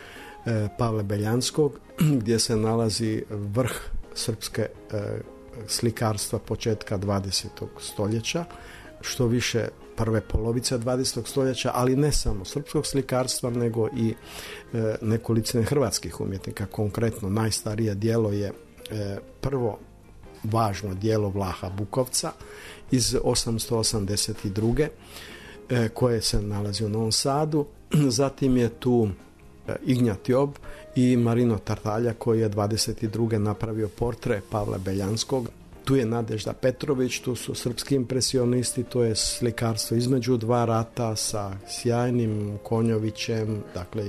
e, Pavla Beljanskog, gdje se nalazi vrh srpske e, slikarstva početka dvadesetog stoljeća, što više prve polovice dvadesetog stoljeća, ali ne samo srpskog slikarstva, nego i e, nekolicine hrvatskih umjetnika. Konkretno, najstarije djelo je e, prvo važno djelo Vlaha Bukovca iz osamsto osamdeset druge. E, koje se nalazi u Novom Sadu. Zatim je tu e, Ignjat Job i Marino Tartalja koji je dvadeset druge napravio portre Pavla Beljanskog. Tu je Nadežda Petrović, tu su srpski impresionisti, to je slikarstvo između dva rata sa sjajnim Konjovićem, dakle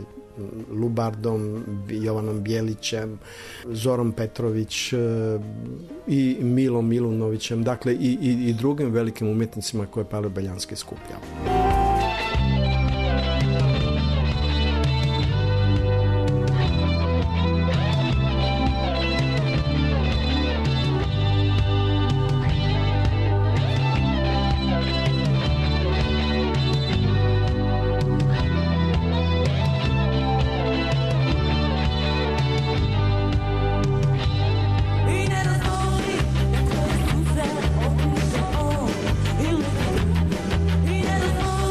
Lubardom, Jovanom Bjelićem, Zorom Petrović i Milom Milunovićem, dakle i, i, i drugim velikim umjetnicima koje je Pavle Beljanski skupljao. I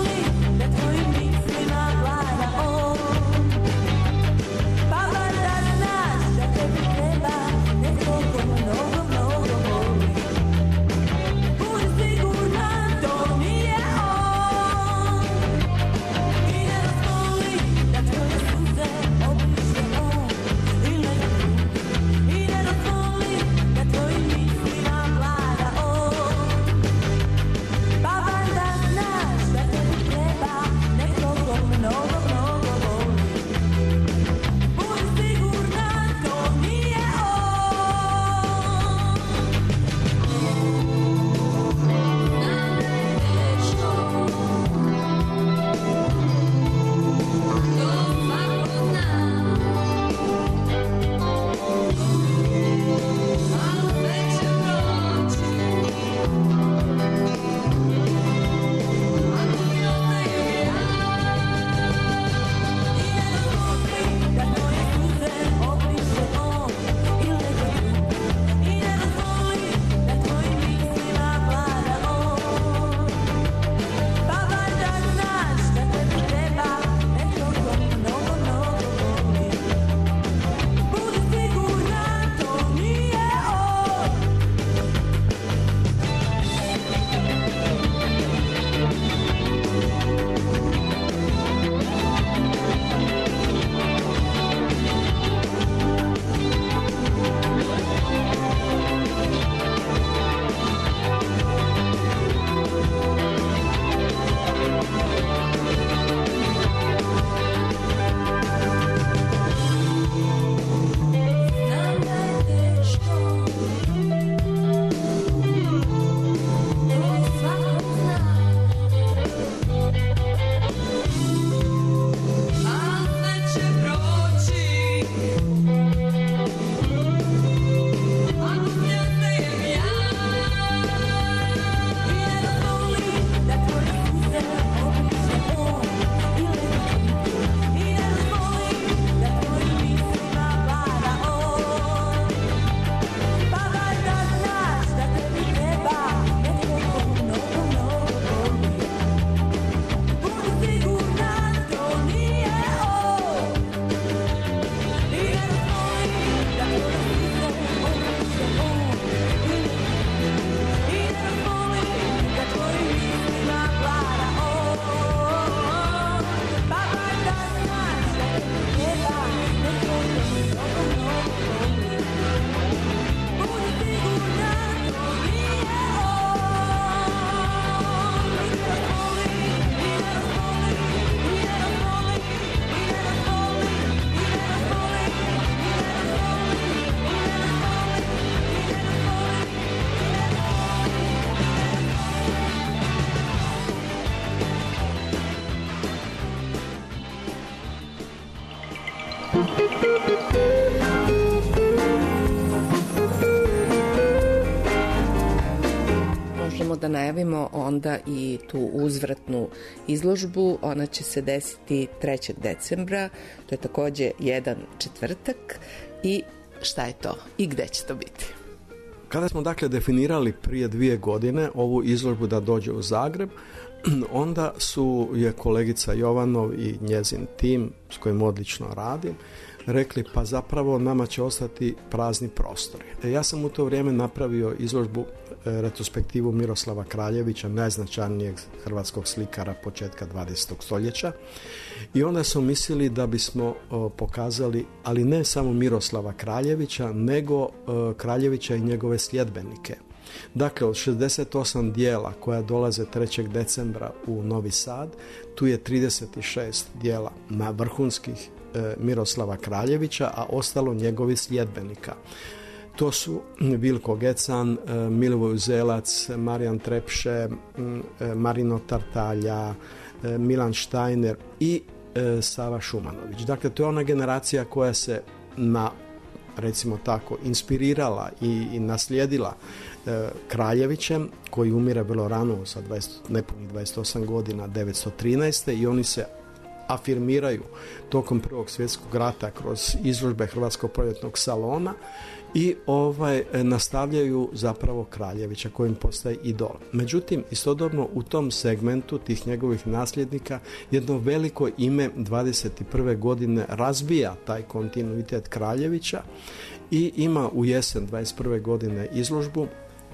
Možemo da najavimo onda i tu uzvratnu izložbu. Ona će se desiti trećeg decembra. To je takođe jedan četvrtak. I šta je to? I gde će to biti? Kada smo dakle definirali prije dvije godine ovu izložbu da dođe u Zagreb, onda su je kolegica Jovanov i njezin tim s kojim odlično radim rekli pa zapravo nama će ostati prazni prostori. E, ja sam u to vrijeme napravio izložbu e, retrospektivu Miroslava Kraljevića, najznačajnijeg hrvatskog slikara početka dvadesetog stoljeća, i onda smo mislili da bismo o, pokazali, ali ne samo Miroslava Kraljevića, nego o, Kraljevića i njegove sljedbenike. Dakle, od šezdeset osam dijela koja dolaze trećeg decembra u Novi Sad, tu je trideset šest dijela na vrhunskih e, Miroslava Kraljevića, a ostalo njegovih sljedbenika. To su Vilko Gecan, e, Milivoj Uzelac, Marijan Trepše, e, Marino Tartalja, e, Milan Štajner i e, Sava Šumanović. Dakle, to je ona generacija koja se na, recimo tako, inspirirala i, i naslijedila e, Kraljevićem, koji umire vrlo rano sa dvadeset, nepunih dvadeset osam godina, devetsto trinaeste. i oni se afirmiraju tokom Prvog svjetskog rata kroz izložbe Hrvatskog proljetnog salona i ovaj nastavljaju zapravo Kraljevića kojim postaje idol. Međutim, istodobno u tom segmentu tih njegovih nasljednika jedno veliko ime dvadeset prve godine razbija taj kontinuitet Kraljevića i ima u jesen dvadeset prve godine izložbu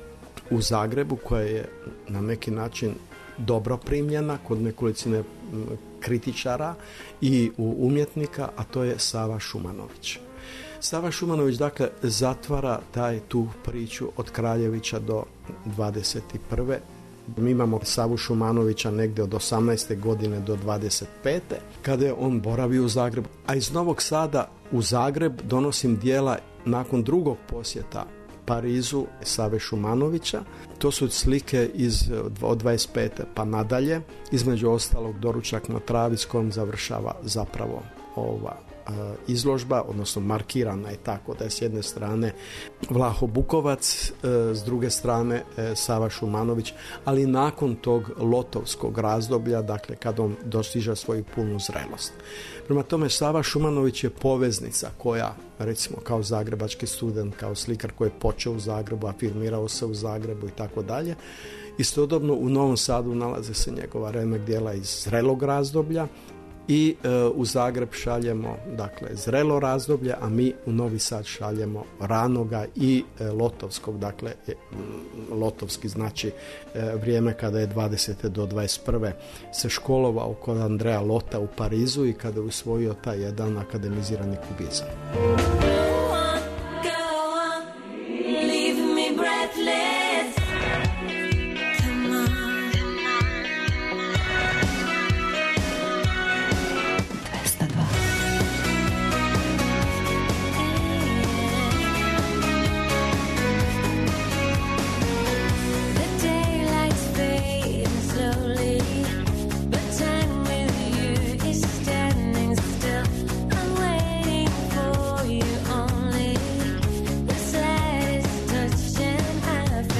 u Zagrebu koja je na neki način dobro primljena kod nekolicine kritičara i umjetnika, a to je Sava Šumanović. Sava Šumanović dakle zatvara taj tu priču od Kraljevića do dvadeset prve. Mi imamo Savu Šumanovića negdje od osamnaeste godine do dvadeset pete kada je on boravio u Zagrebu. A iz Novog Sada u Zagreb donosim dijela nakon drugog posjeta Parizu Save Šumanovića. To su slike iz, od dvadeset pete pa nadalje. Između ostalog Doručak na travi s kojom završava zapravo ova izložba, odnosno markirana je tako da je s jedne strane Vlaho Bukovac, s druge strane Sava Šumanović, ali nakon tog lotovskog razdoblja, dakle kad on dostiže svoju punu zrelost. Prema tome, Sava Šumanović je poveznica koja, recimo kao zagrebački student, kao slikar koji je počeo u Zagrebu, afirmirao se u Zagrebu i tako dalje. Istodobno u Novom Sadu nalaze se njegova remek djela iz zrelog razdoblja i e, u Zagreb šaljemo dakle zrelo razdoblje, a mi u Novi Sad šaljemo ranoga i e, lotovskog, dakle e, lotovski znači e, vrijeme kada je dvadesete do dvadeset prve se školovao kod Andreja Lota u Parizu i kada je usvojio taj jedan akademizirani kubizam. For you only, the slightest touch and I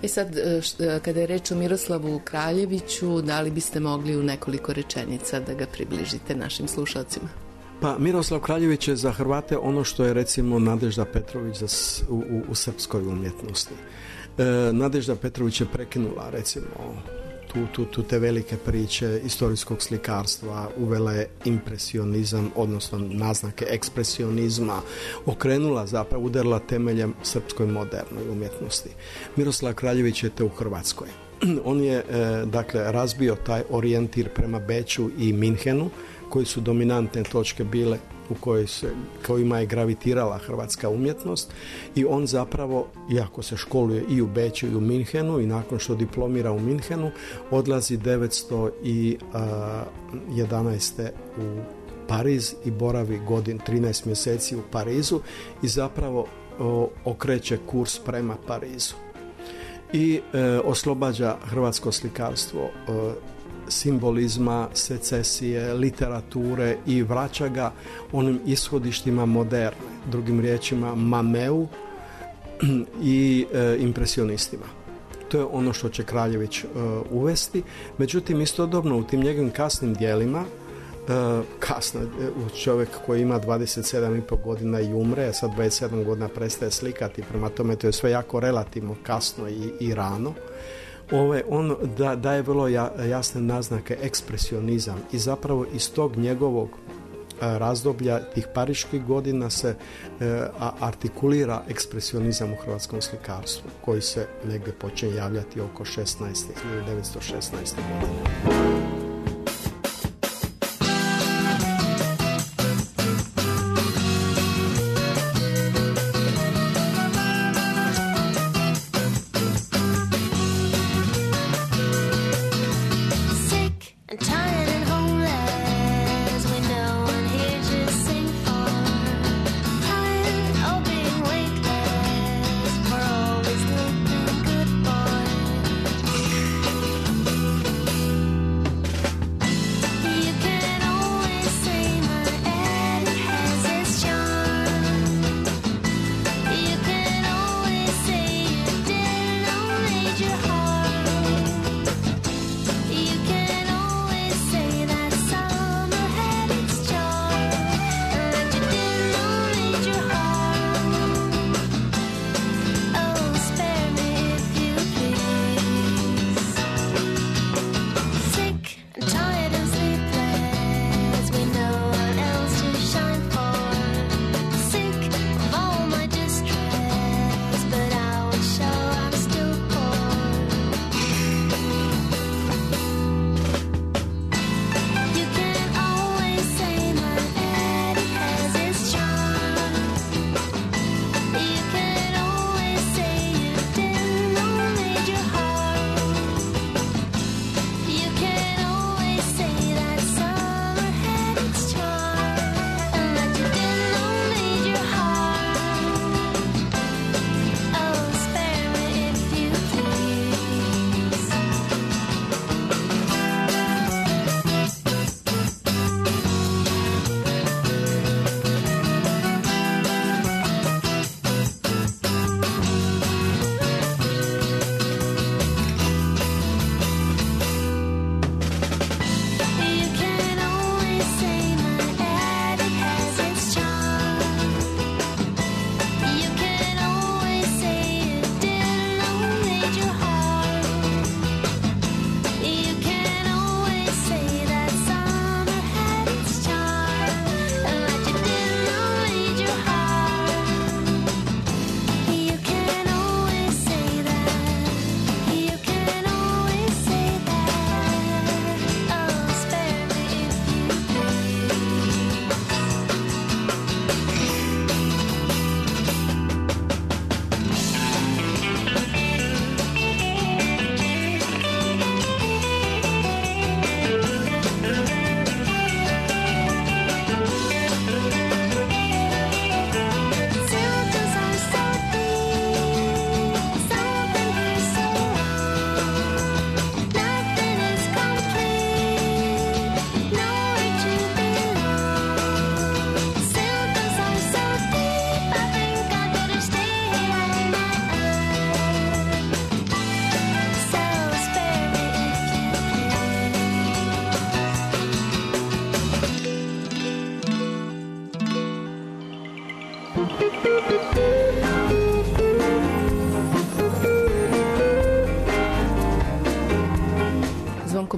sad, kada je reč o Miroslavu Kraljeviću, da li biste mogli u nekoliko rečenica da ga približite našim slušalcima? Pa Miroslav Kraljević je za Hrvate ono što je recimo Nadežda Petrović za, u, u, u srpskoj umjetnosti. E, Nadežda Petrović je prekinula recimo tu, tu, tu te velike priče istorijskog slikarstva, uvela je impresionizam, odnosno naznake ekspresionizma, okrenula zapravo, udarila temeljem srpskoj modernoj umjetnosti. Miroslav Kraljević je te u Hrvatskoj. On je, e, dakle, razbio taj orijentir prema Beču i Minhenu, koji su dominantne točke bile u kojoj se, kojima je gravitirala hrvatska umjetnost, i on zapravo, iako se školuje i u Beču i u Minhenu, i nakon što diplomira u Minhenu, odlazi devetsto jedanaeste u Pariz i boravi godin trinaest mjeseci u Parizu i zapravo o, okreće kurs prema Parizu. I e, oslobađa hrvatsko slikarstvo e, simbolizma, secesije, literature i vraća ga onim ishodištima moderne, drugim riječima Mameu i e, impresionistima. To je ono što će Kraljević e, uvesti. Međutim, istodobno u tim njegovim kasnim dijelima, e, kasno, čovjek koji ima dvadeset sedam i pol godina i umre, a sad dvadeset sedam godina prestaje slikati, prema tome to je sve jako relativno kasno i, i rano. Ove, on da, daje vrlo ja, jasne naznake ekspresionizam i zapravo iz tog njegovog a, razdoblja tih pariških godina se e, a, artikulira ekspresionizam u hrvatskom slikarstvu, koji se negdje počne javljati oko hiljadu devetsto šesnaeste godine.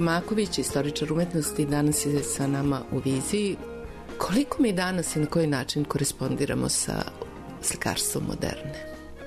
Maković, istoričar umetnosti, danas je sa nama u viziji. Koliko mi danas i na koji način korespondiramo sa slikarstvom moderne?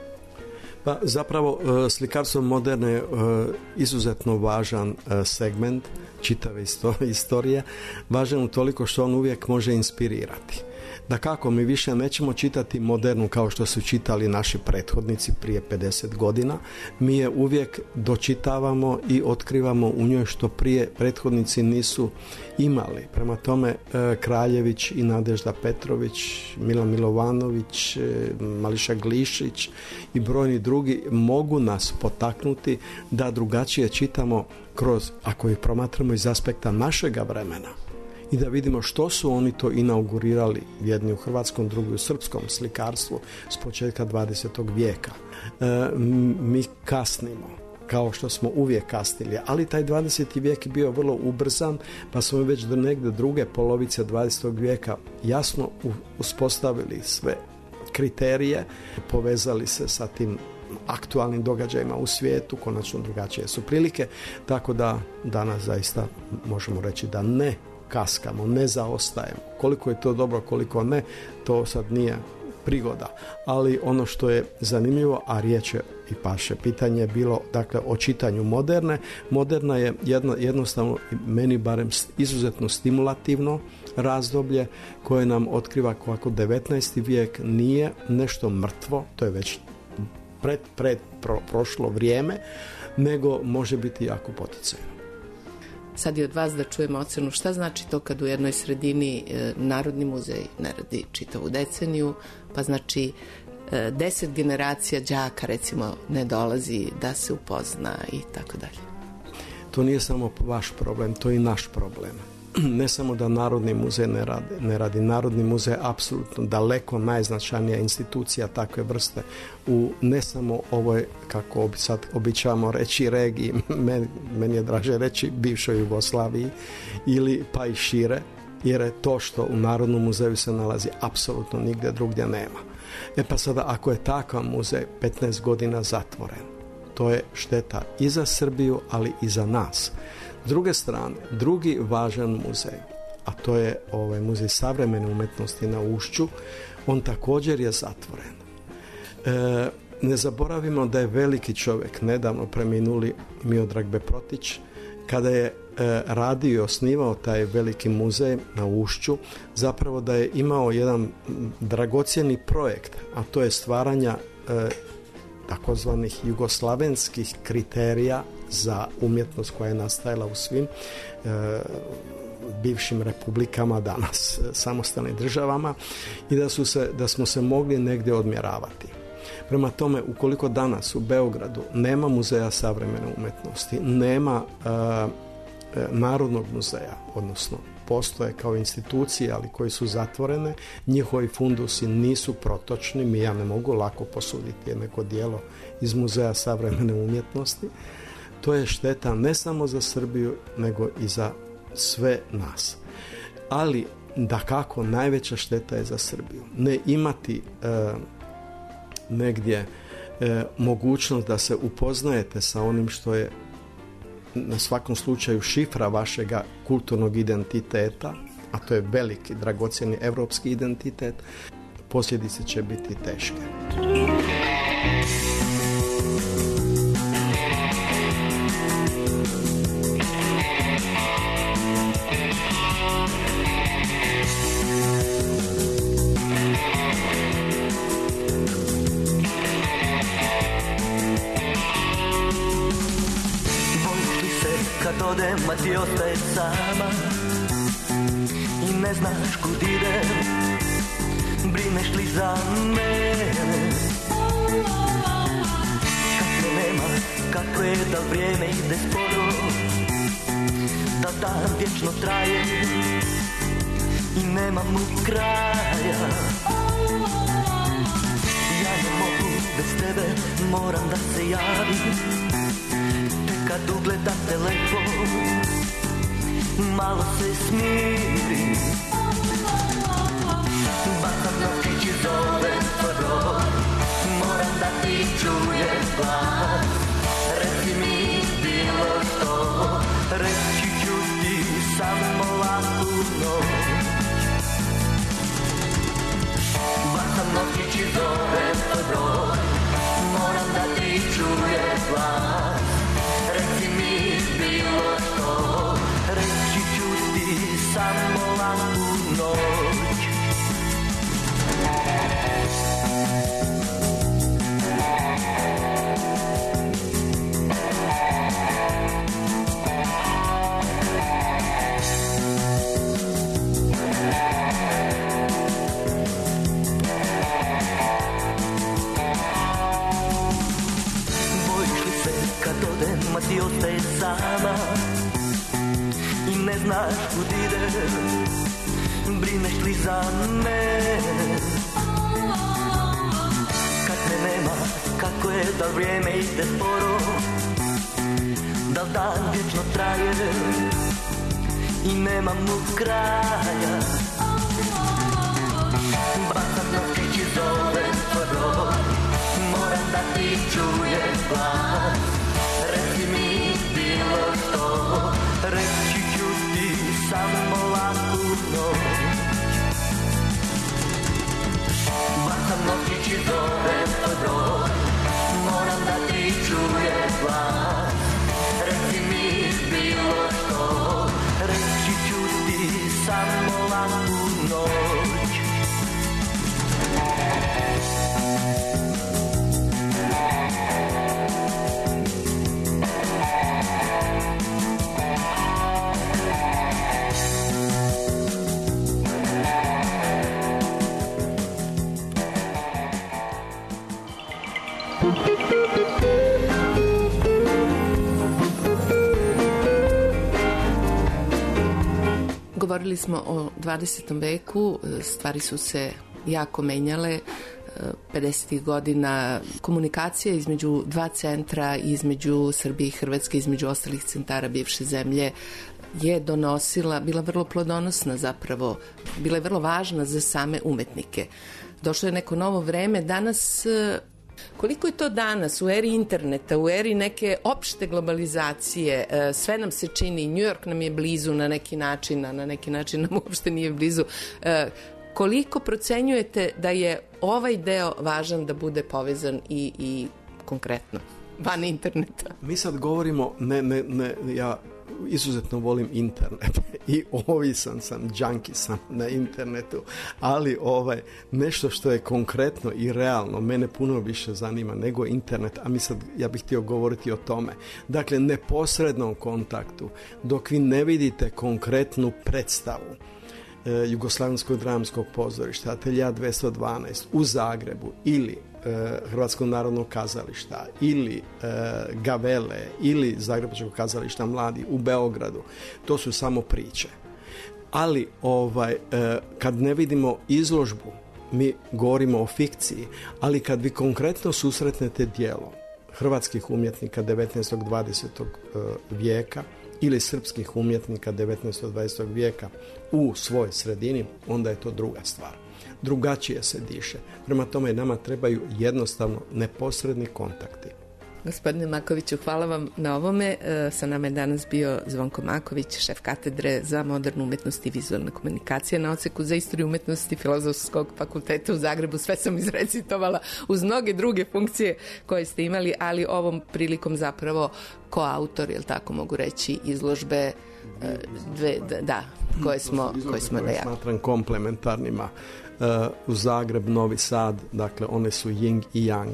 Pa zapravo slikarstvo moderne je izuzetno važan segment čitave istorije, važan u toliko što on uvijek može inspirirati. Da kako mi više nećemo čitati modernu kao što su čitali naši prethodnici prije pedeset godina, mi je uvijek dočitavamo i otkrivamo u njoj što prije prethodnici nisu imali. Prema tome Kraljević i Nadežda Petrović, Milan Milovanović, Mališa Glišić i brojni drugi mogu nas potaknuti da drugačije čitamo kroz, ako ih promatramo iz aspekta našega vremena, i da vidimo što su oni to inaugurirali, jedni u hrvatskom, drugi u srpskom slikarstvu s početka dvadesetog vijeka. E, mi kasnimo, kao što smo uvijek kasnili, ali taj dvadeseti vijek je bio vrlo ubrzan, pa smo već do negdje druge polovice dvadesetog vijeka jasno uspostavili sve kriterije, povezali se sa tim aktualnim događajima u svijetu, konačno drugačije su prilike, tako da danas zaista možemo reći da ne kaskamo, ne zaostajemo. Koliko je to dobro, koliko ne, to sad nije prigoda. Ali ono što je zanimljivo, a riječ je i paše pitanje je bilo, dakle, o čitanju moderne. Moderna je jedno, jednostavno, meni barem izuzetno stimulativno razdoblje koje nam otkriva kako devetnaesti vijek nije nešto mrtvo, to je već pred, pred pro, prošlo vrijeme, nego može biti jako poticajno. Sad i od vas da čujemo ocenu šta znači to kad u jednoj sredini e, Narodni muzej ne radi čitavu deceniju, pa znači e, deset generacija đaka recimo ne dolazi da se upozna i tako dalje. To nije samo vaš problem, to je i naš problem. Ne samo da Narodni muzej ne radi, ne radi. Narodni muzej je apsolutno daleko najznačajnija institucija takve vrste u ne samo ovoj, kako sad običavamo reći, regiji, meni, meni je draže reći bivšoj Jugoslaviji, ili pa i šire, jer je to što u Narodnom muzeju se nalazi apsolutno nigdje drugdje nema. E pa sada, ako je takav muzej petnaest godina zatvoren, to je šteta i za Srbiju, ali i za nas. S druge strane, drugi važan muzej, a to je ovaj muzej savremene umjetnosti na Ušću, on također je zatvoren. E, ne zaboravimo da je veliki čovjek, nedavno preminuli Miodrag Beprotić, kada je e, radio i osnivao taj veliki muzej na Ušću, zapravo da je imao jedan dragocjeni projekt, a to je stvaranja e, takozvanih jugoslavenskih kriterija za umjetnost koja je nastajala u svim e, bivšim republikama, danas e, samostalnim državama, i da, su se, da smo se mogli negdje odmjeravati. Prema tome, ukoliko danas u Beogradu nema muzeja savremene umjetnosti, nema e, e, Narodnog muzeja, odnosno postoje kao institucije, ali koji su zatvorene, njihovi fundusi nisu protočni, mi ja ne mogu lako posuditi neko djelo iz muzeja savremene umjetnosti. To je šteta ne samo za Srbiju, nego i za sve nas. Ali, dakako, najveća šteta je za Srbiju. Ne imati e, negdje e, mogućnost da se upoznajete sa onim što je na svakom slučaju šifra vašega kulturnog identiteta, a to je veliki, dragocjeni evropski identitet, posljedice će biti teške. Ma ti ostaješ sama i ne znaš kud idem, brineš li za mene? Kako nema, kako je da vrijeme ide sporo, da dan vječno traje i nema mu kraja. Ja ne mogu bez tebe, moram da se javim, kad ugleda telefon, malo se smiri. Bacam nokić i zovem tvoj, moram da ti čujem glas. Reci mi bilo što, reći ti ostaje sama i ne znaš kud ideš, brineš li za mene? Kad me nema, kako je da vrijeme ide sporo, da dan vječno traje i nema mu kraja. Bacam noći zove tvoj broj, moram da ti čujem glas. Reci mi bilo što, reći ću ti samo laku noć. Bacam noći zove tvoj broj, moram da ti čujem glas. Reci mi bilo što, reći ću ti samo laku noć. Govorili smo o dvadesetom veku, stvari su se jako menjale. pedesetih godina komunikacija između dva centra, između Srbije i Hrvatske, između ostalih centara bivše zemlje je donosila, bila vrlo plodonosna zapravo, bila je vrlo važna za same umetnike. Došlo je neko novo vreme, danas... Koliko je to danas u eri interneta, u eri neke opšte globalizacije, sve nam se čini, New York nam je blizu na neki način, a na neki način nam uopšte nije blizu. Koliko procenjujete da je ovaj deo važan da bude povezan i, i konkretno van interneta? Mi sad govorimo, ne, ne, ne, ja izuzetno volim internet i ovisan sam, junkie sam na internetu, ali ovaj, nešto što je konkretno i realno mene puno više zanima nego internet, a mi sad, ja bih htio govoriti o tome. Dakle, neposrednom kontaktu, dok vi ne vidite konkretnu predstavu e, Jugoslavenskog dramskog pozorišta, Atelja dvesta dvanaest u Zagrebu ili Hrvatskog narodnog kazališta ili e, Gavele ili Zagrebačkog kazališta mladi u Beogradu, to su samo priče. Ali ovaj, e, kad ne vidimo izložbu, mi govorimo o fikciji, ali kad vi konkretno susretnete djelo hrvatskih umjetnika devetnaestog dvadesetog vijeka ili srpskih umjetnika devetnaestog dvadesetog vijeka u svojoj sredini, onda je to druga stvar. Drugačije se diše. Prema tome nama trebaju jednostavno neposredni kontakti. Gospodine Makoviću, hvala vam na ovome. Sa nama je danas bio Zvonko Maković, šef katedre za modernu umetnost i vizualne komunikacije na odseku za istoriju umetnosti Filozofskog fakulteta u Zagrebu. Sve sam izrecitovala uz mnoge druge funkcije koje ste imali, ali ovom prilikom zapravo koautor, jel tako mogu reći, izložbe dve, da, koje smo, koje smo najavili. Smatram komplementarnima. U Zagreb, Novi Sad, dakle one su yin i yang.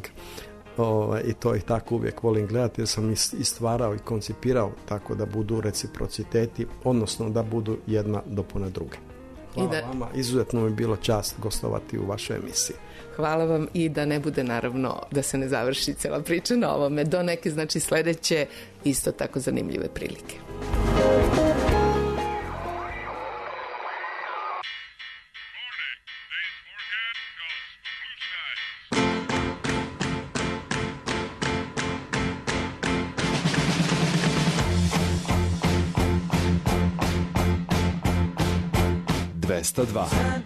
O, i to ih tako uvijek volim gledati jer sam i stvarao i koncipirao tako da budu reciprociteti, odnosno da budu jedna dopuna druge. Hvala da... vama, izuzetno mi je bilo čast gostovati u vašoj emisiji. Hvala vam i da ne bude naravno da se ne završi cijela priča na ovome. Do neke, znači sledeće isto tako zanimljive prilike. dvesta dva.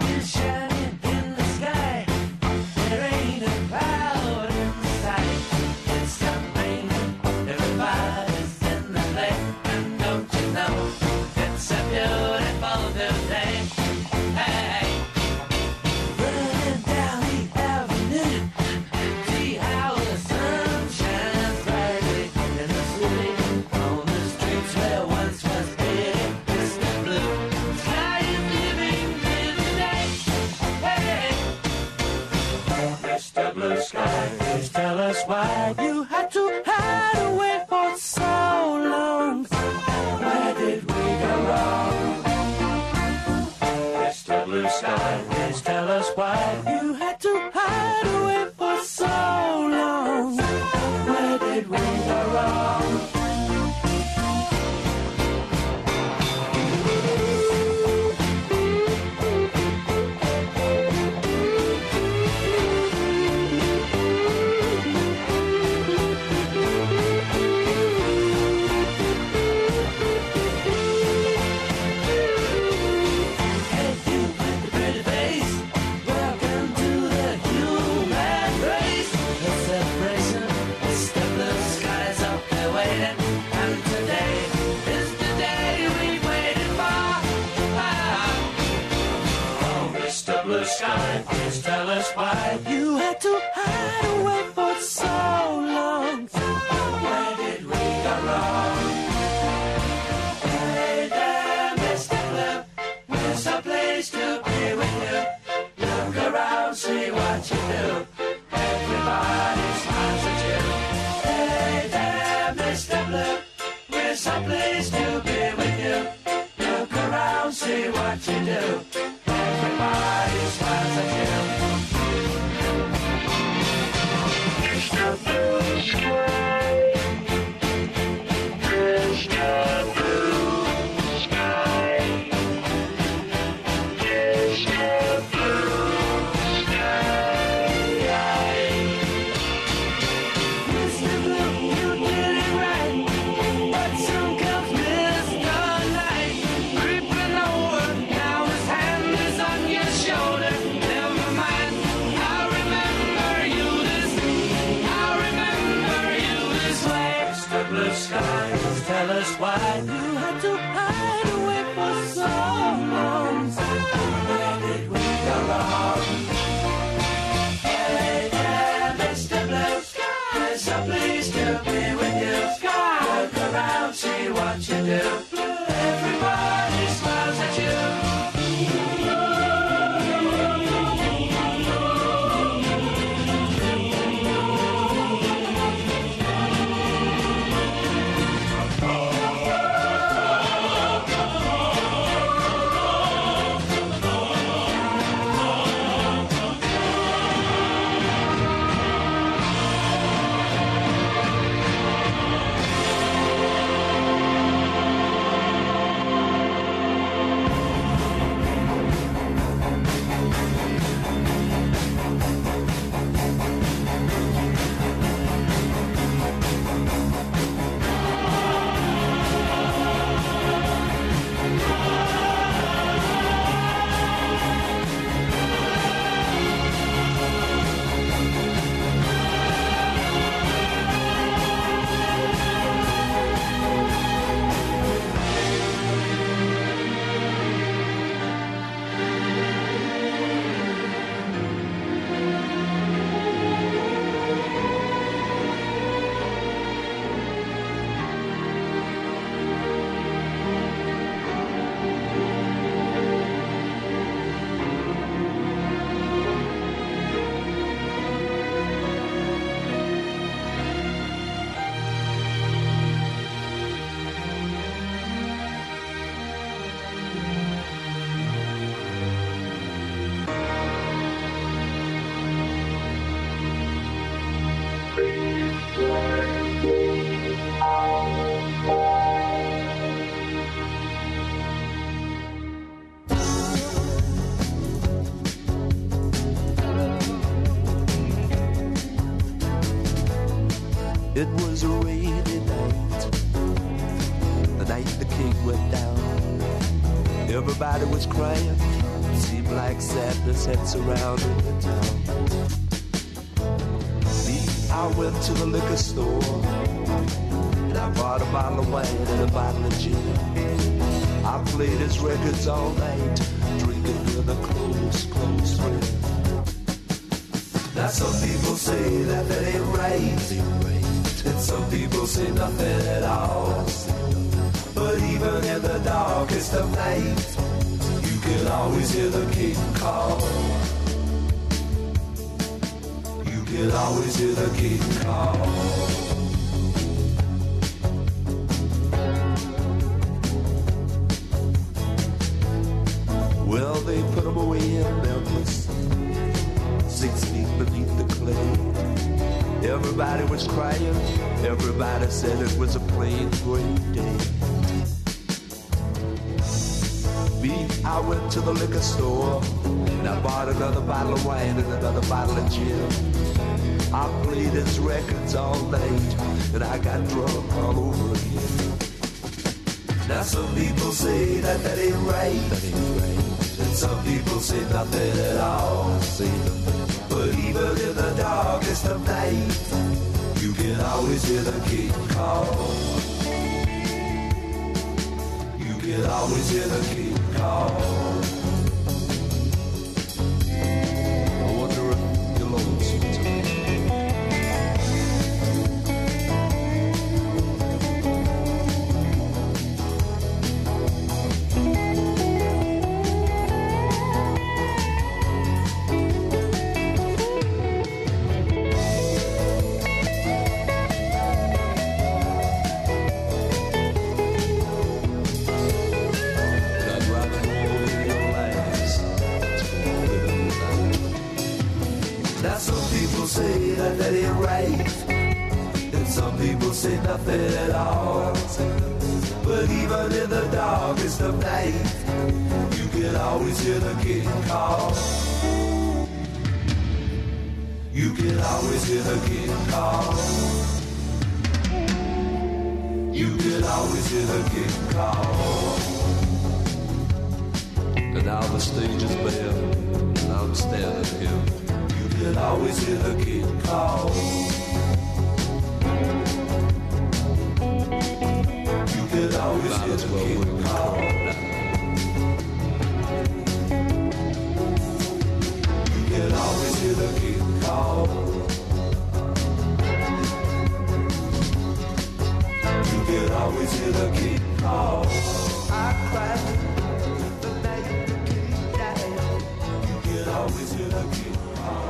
Tell us why you had to hide away for so long. Where did we go wrong? Mister Blue Sky, please tell us why you had to hide away for so long. Where did we go wrong? sky. Please tell us why You had to hide away for so long. where did we go wrong? Hey there, Mister Blue, we're so pleased to be with you. Look around, see what you do. Everybody smiles at you. Hey there, Mister Blue, we're so pleased to be with you. Look around, see what you do. Everybody smiles at you. Mister Blue Sky, Mister Blue Sky, Mister Blue Sky. Mister Blue, you did it right, but soon comes Mister Night, creeping over. Now his hand is on your shoulder. Never mind, I remember you this. I remember you this way. Mister Blue Sky, tell us why You had to hide away for so long. Where did we go wrong? Hey there, Mister Blue Sky, we're so pleased to be with you. Look around, see what you do. Everybody smiles at you. It was a rainy night, the night the king went down. Everybody was crying, seemed like sadness had surrounded the town. Me, I went to the liquor store, and I bought a bottle of wine and a bottle of gin. I played his records all night, drinking with a close, close friend. Now some people say that that ain't right, and some people say nothing at all. But even in the darkest of night, you can always hear the king call. You can always hear the king call. Well, they put him away in Memphis, six feet beneath the clay. Everybody was crying, everybody said it was a plain great day. Me, I went to the liquor store, and I bought another bottle of wine and another bottle of gin. I played his records all night, and I got drunk all over again. Now some people say that that ain't right, that ain't right. And some people say nothing at all, say nothing. But even in the darkest of night, you can always hear the king call. You can always hear the king call. nothing at all. But even in the darkest of night, you can always hear the kitten call. You can always hear the kitten call. You can always hear the kitten call. And now the stage is bare, and I'm standing here. You can always hear the kitten call. You can always hear the kitten call. You can always hear the kitten call. You can always hear the kitten call. I cried the night the kitty died. You can always hear the kitten call.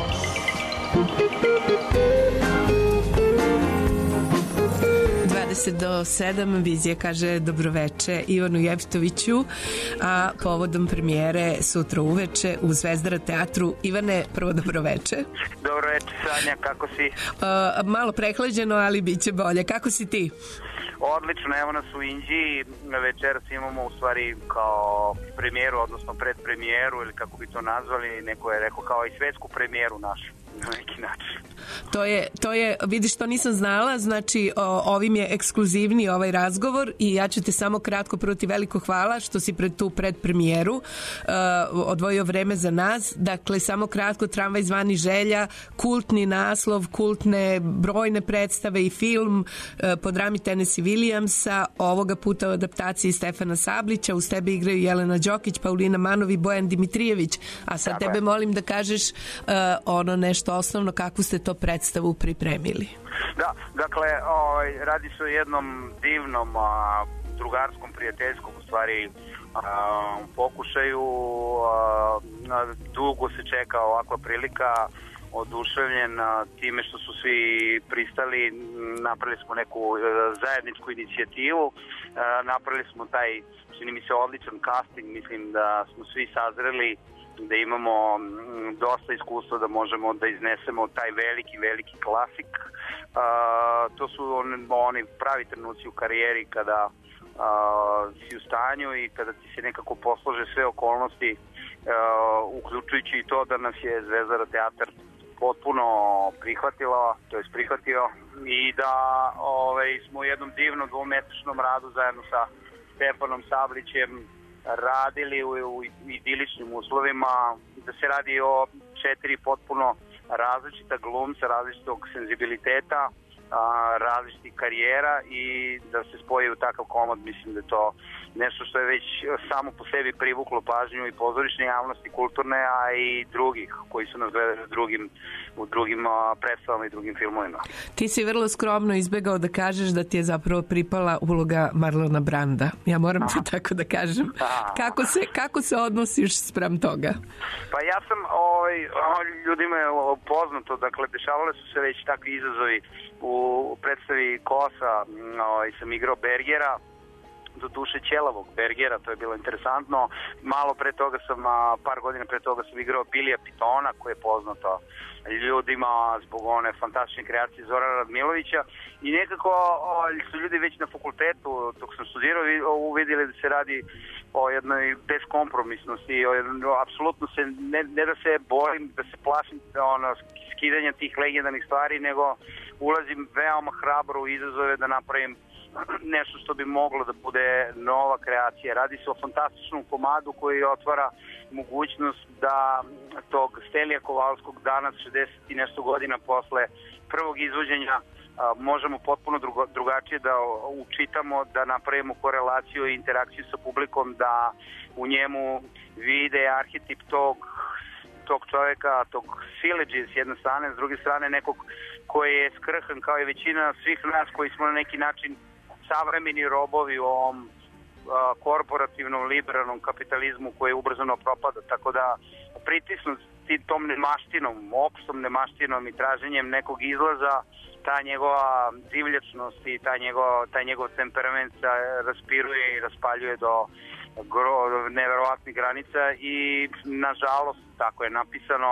dvadeset do sedam, Vizija kaže dobroveče Ivanu Jeftoviću, a povodom premijere sutra uveče u Zvezdara teatru. Ivane, prvo dobroveče. Dobroveče Sanja, kako si? Uh, malo prehlađeno, ali bit će bolje. Kako si ti? Odlično, evo nas u Inđiji, večeras imamo u stvari kao premijeru, odnosno predpremijeru ili kako bi to nazvali, neko je rekao kao i svetsku premijeru našu, na neki način. To je, to je, vidiš, to nisam znala, znači o, ovim je ekskluzivni ovaj razgovor i ja ću te samo kratko, prvo ti veliko hvala što si pred tu predpremijeru uh, odvojio vreme za nas. Dakle, samo kratko, Tramvaj zvani Želja, kultni naslov, kultne brojne predstave i film uh, po drami Tennessee Williamsa, ovoga puta u adaptaciji Stefana Sablića, uz tebe igraju Jelena Đokić, Paulina Manov i Bojan Dimitrijević, a sad Tako tebe je. molim da kažeš uh, ono nešto osnovno, kako ste to predstavu pripremili. Da, dakle, ovaj, radi se o jednom divnom a, drugarskom, prijateljskom u stvari a, pokušaju. A, a, dugo se čeka ovakva prilika, oduševljen a, time što su svi pristali, napravili smo neku a, zajedničku inicijativu, a, napravili smo taj, čini mi se, odličan casting, mislim da smo svi sazreli, da imamo dosta iskustva da možemo da iznesemo taj veliki, veliki klasik. Uh, to su on, oni pravi trenuci u karijeri kada uh, si u stanju i kada ti se nekako poslože sve okolnosti, uh, uključujući i to da nas je Zvezdara teatar potpuno prihvatila, to je prihvatio, i da ovaj, smo u jednom divnom dvomesečnom radu zajedno sa Stefanom Sablićem radili u, u idiličnim uslovima, da se radi o četiri potpuno različita glumca, različitog senzibiliteta, a, različitih karijera, i da se spoji u takav komad, mislim da je to nešto što je već samo po sebi privuklo pažnju i pozorišne javnosti, kulturne, a i drugih koji su nas gledali u drugim, u drugim a, predstavama i drugim filmovima. Ti si vrlo skromno izbegao da kažeš da ti je zapravo pripala uloga Marlona Branda. Ja moram Aha. ti tako da kažem. Kako se, kako se odnosiš sprem toga? Pa ja sam, ovaj, ljudima je poznato, dakle, dešavale su se već takvi izazovi u predstavi Kosa, ovaj, sam igrao Bergera, do duše ćelavog Bergera, to je bilo interesantno. Malo pre toga sam, par godina pre toga sam igrao Bilija Pitona, koji je poznato ljudima zbog one fantastične kreacije Zorana Radmilovića, i nekako o, su ljudi već na fakultetu, dok sam studirao, uvidjeli da se radi o jednoj beskompromisnosti, o jednoj, apsolutno se, ne, ne da se borim, da se plašim ono, skidanja tih legendarnih stvari, nego ulazim veoma hrabro u izazove da napravim nešto što bi moglo da bude nova kreacija. Radi se o fantastičnom komadu koji otvara mogućnost da tog Stelija Kovalskog danas, šezdeset i nešto godina posle prvog izvođenja, možemo potpuno drugo, drugačije da učitamo, da napravimo korelaciju i interakciju sa publikom, da u njemu vide arhetip tog tog čovjeka, tog sileđe s jedne strane, s druge strane nekog koji je skrhan kao i većina svih nas koji smo na neki način savremeni robovi u ovom a, korporativnom, liberalnom kapitalizmu koji ubrzano propada, tako da pritisnut tom nemaštinom, opštom nemaštinom i traženjem nekog izlaza, ta njegova divljačnost i ta njegov, taj njegov temperament se raspiruje i raspaljuje do neverovatnih granica, i nažalost tako je napisano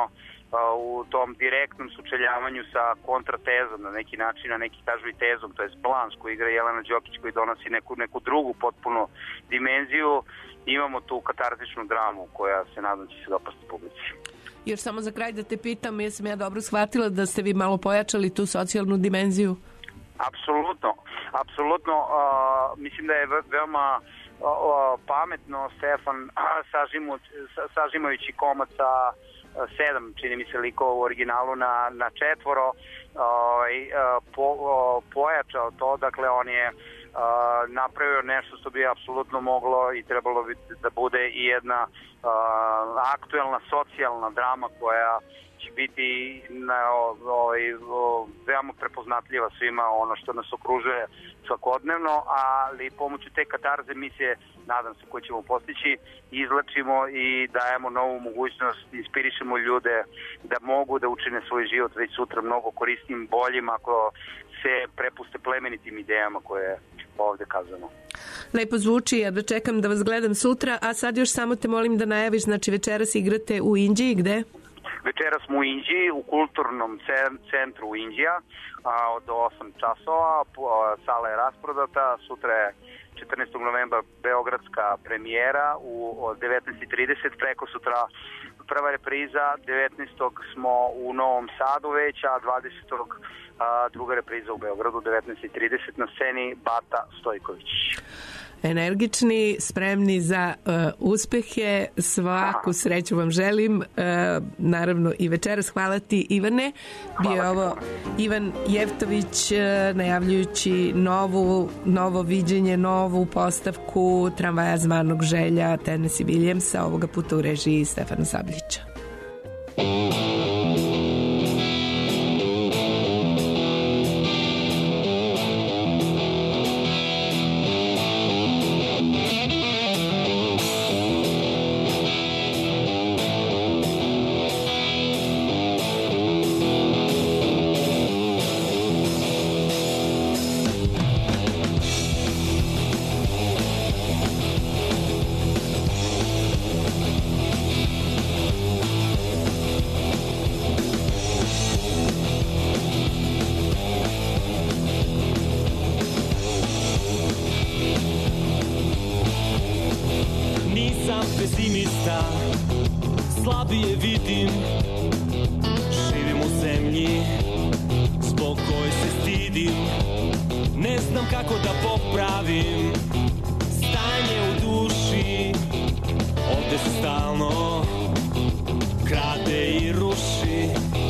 u tom direktnom sučeljavanju sa kontratezom na neki način, na neki kažu i tezom, to je balans koji igra Jelena Đokić koji donosi neku, neku drugu potpuno dimenziju. Imamo tu katarzičnu dramu koja se nadam će se dopasti publici. Još samo za kraj da te pitam, jesam ja dobro shvatila da ste vi malo pojačali tu socijalnu dimenziju? Apsolutno, apsolutno. Uh, mislim da je veoma uh, pametno Stefan sažimu, sažimajući komad sa uh, sedam, čini mi se, likova u originalu na, na četvoro, uh, po, uh, pojačao to, dakle on je Uh, napravio nešto što bi apsolutno moglo i trebalo bi da bude i jedna uh, aktuelna socijalna drama koja će biti na, o, o, o, veoma prepoznatljiva svima, ono što nas okružuje svakodnevno, ali pomoću te katarze mi se, nadam se, koje ćemo postići, izlačimo i dajemo novu mogućnost, inspirišemo ljude da mogu da učine svoj život već sutra mnogo korisnim, boljim ako se prepuste plemenitim idejama koje ovde kazano. Lepo zvuči, ja da čekam da vas gledam sutra, a sad još samo te molim da najaviš, znači večeras igrate u Inđiji, gde? Večeras smo u Inđiji, u kulturnom centru Inđija, a, od osam časova, a, sala je rasprodata, sutra je četrnaestog novembra beogradska premijera u devetnaest i trideset, preko sutra prva repriza, devetnaestog smo u Novom Sadu već, a dvadesetog a druga repriza u Beogradu, devetnaest i trideset, na sceni Bata Stojković. Energični, spremni za uh, uspehe, svaku sreću vam želim, uh, naravno i večeras. Hvala ti, Ivane. Bio je ovo Ivan Jevtović, uh, najavljujući novu, novo viđenje, novu postavku Tramvaja zvanog Želja Tennessee Williamsa, ovoga puta u režiji Stefana Sabljića. Slabije vidim, živim u zemlji zbog koje se stidim. Ne znam kako da popravim stanje u duši. Ovde se stalno krade i ruši.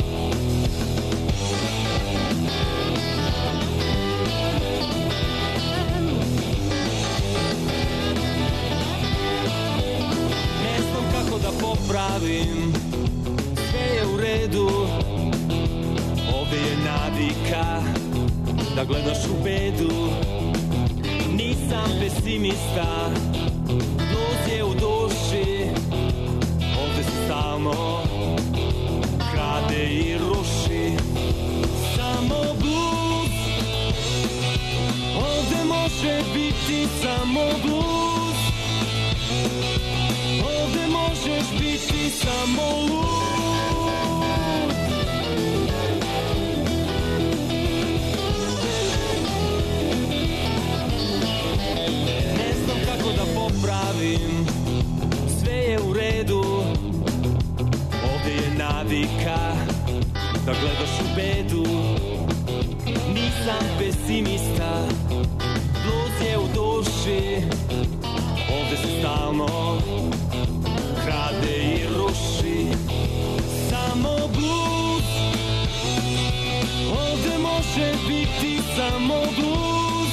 Da popravim, sve je u redu. Ovde je navika da gledaš u bedu. Nisam pesimista, blues je u duši. Ovde se stalno krade i ruši. Samo blues, ovde može biti samo blues. Ovde možeš biti samo lud. Ne znam kako da popravim, sve je u redu. Ovde je navika da gledaš u bedu. Nisam pesimista, blues je u duši. Ovde se stalno krade i ruši. Samo blues, ovde može biti samo blues.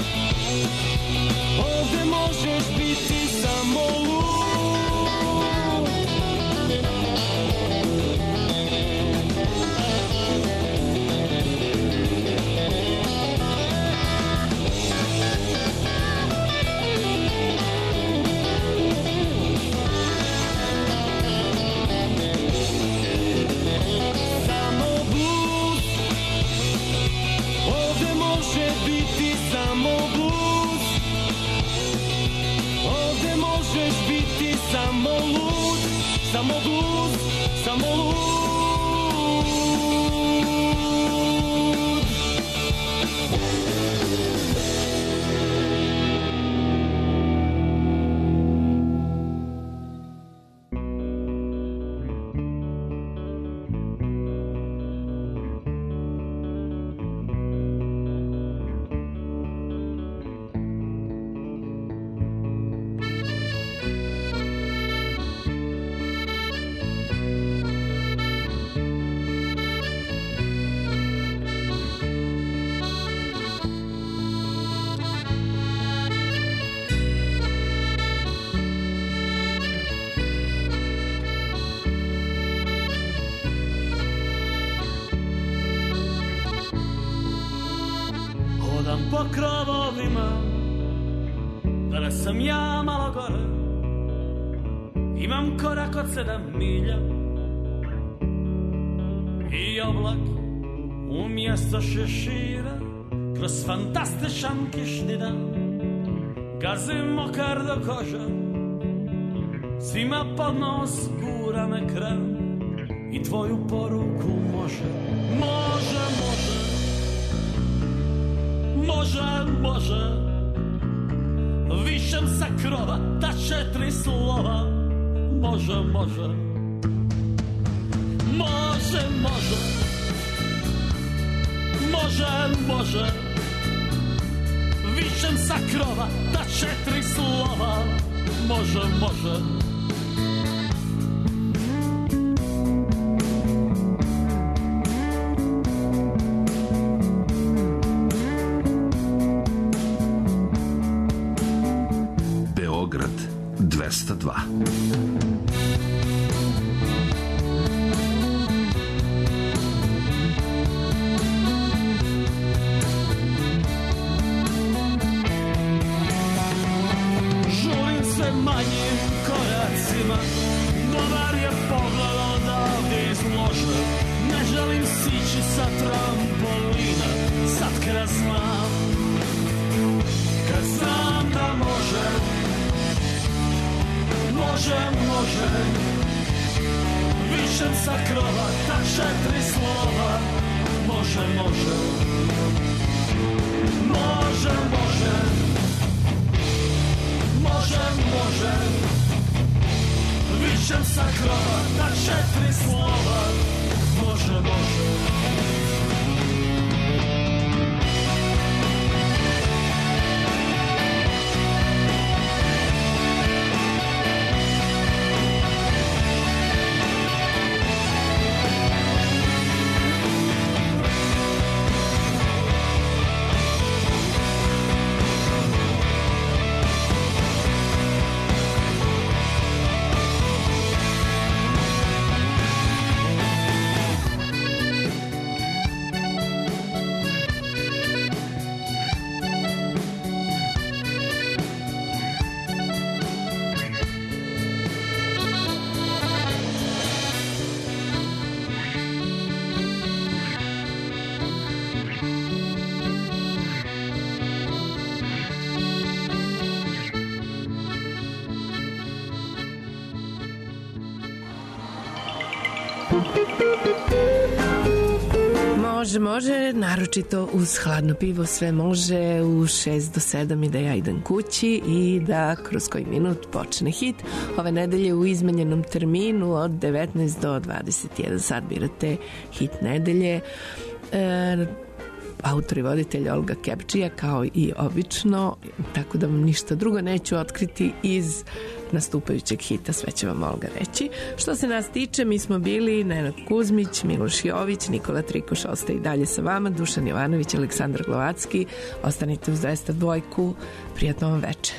Ovde možeš biti samo lud. Hodam po krovovima, da sam ja malo gore. Imam korak od sedam milja i oblak umjesto šešira kroz fantastičan kišni dan gazim mokar do koža, svima pod nos guram ekran i tvoju poruku može, može, može, može, može, višem sa krova ta četiri slova, može, može, može, može, može, može, višem sa krova ta četiri slova, može, može. Beograd dvesta dva. Žurim sve manjim koracima, dobar je pogled odavde iz lože. Ne želim sići sa trampolina, sad kada znam, kad znam da može, može, može, višem sa krova ta četiri slova, može, može, može, može, može, može, višem sa krova ta četiri slova, može, može. Može, može, naročito uz hladno pivo sve može u šest do sedam i da ja idem kući i da kroz koji minut počne hit. Ove nedelje u izmenjenom terminu od devetnaest do dvadeset jedan sat birate hit nedelje. E, autor i voditelj Olga Kepčija kao i obično, tako da vam ništa drugo neću otkriti iz nastupajućeg hita, sve će vam Olga reći. Što se nas tiče, mi smo bili Nenad Kuzmić, Miloš Jović, Nikola Trikoš ostaje i dalje sa vama, Dušan Jovanović, Aleksandar Glovacki. Ostanite uz dvesta dva, prijatno vam večer.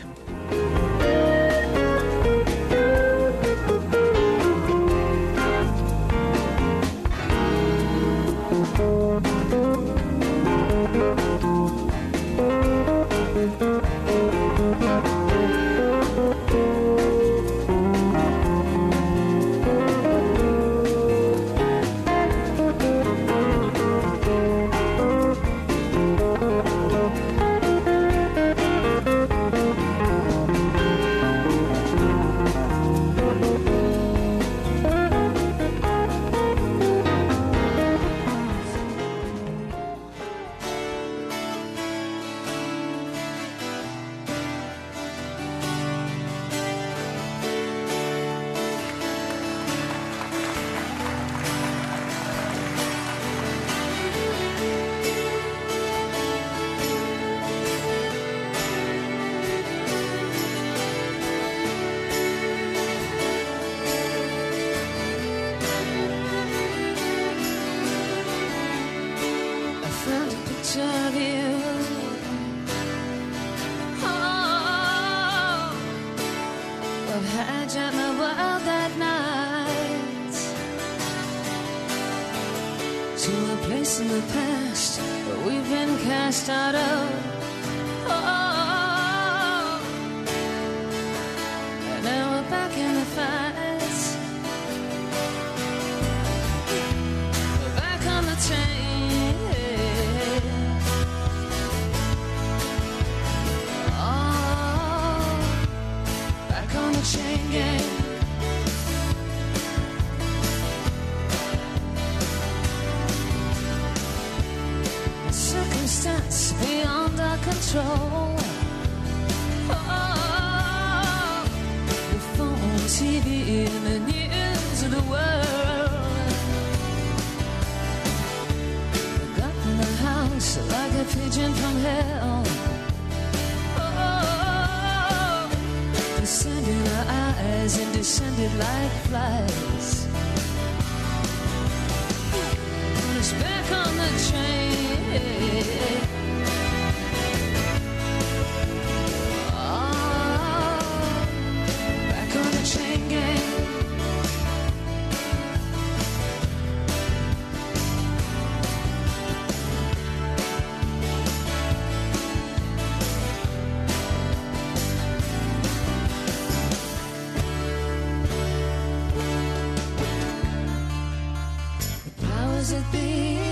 to a place in the past but we've been cast out of. Oh, and now we're back in the fights. We're back on the train. Oh, back on the chain gang. Circumstance beyond our control. Oh, the phone, T V, and the news of the world. Got in the house like a pigeon from hell. Oh, descended our eyes and descended like flies. Put us back on the train. Oh, back on the chain gang. The powers that be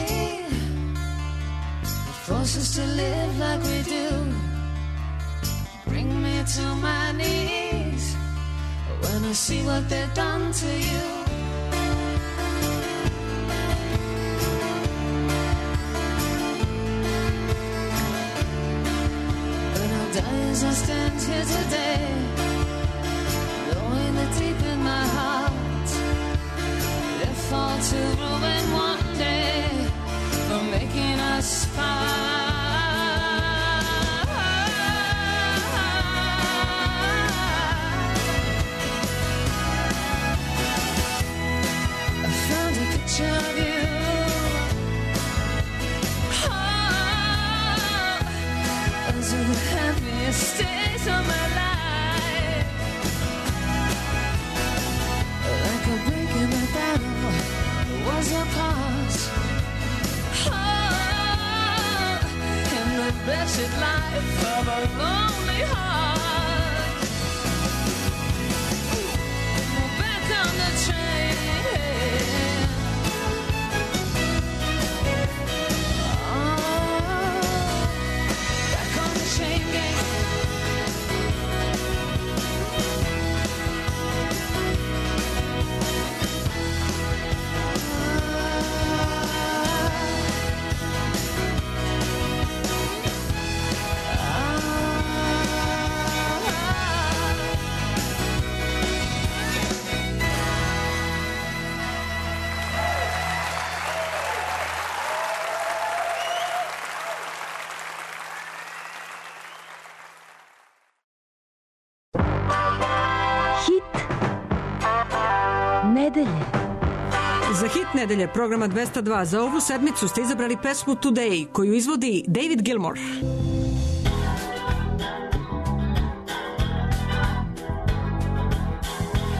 force us to live like we do. Bring me to my knees when I see what they've done to you. But I'll die as I stand here today, knowing that deep in my heart they fall to ruin one day for making us part. I found a picture of you. Oh, those are the happiest days of my life. Like a break in the battle was your pause. The blessed life of a lonely heart. We're back on the train. Oh, back on the chain gang. Nedelje. Za hit nedelje programa dvesta dva za ovu sedmicu ste izabrali pesmu Today koju izvodi David Gilmour.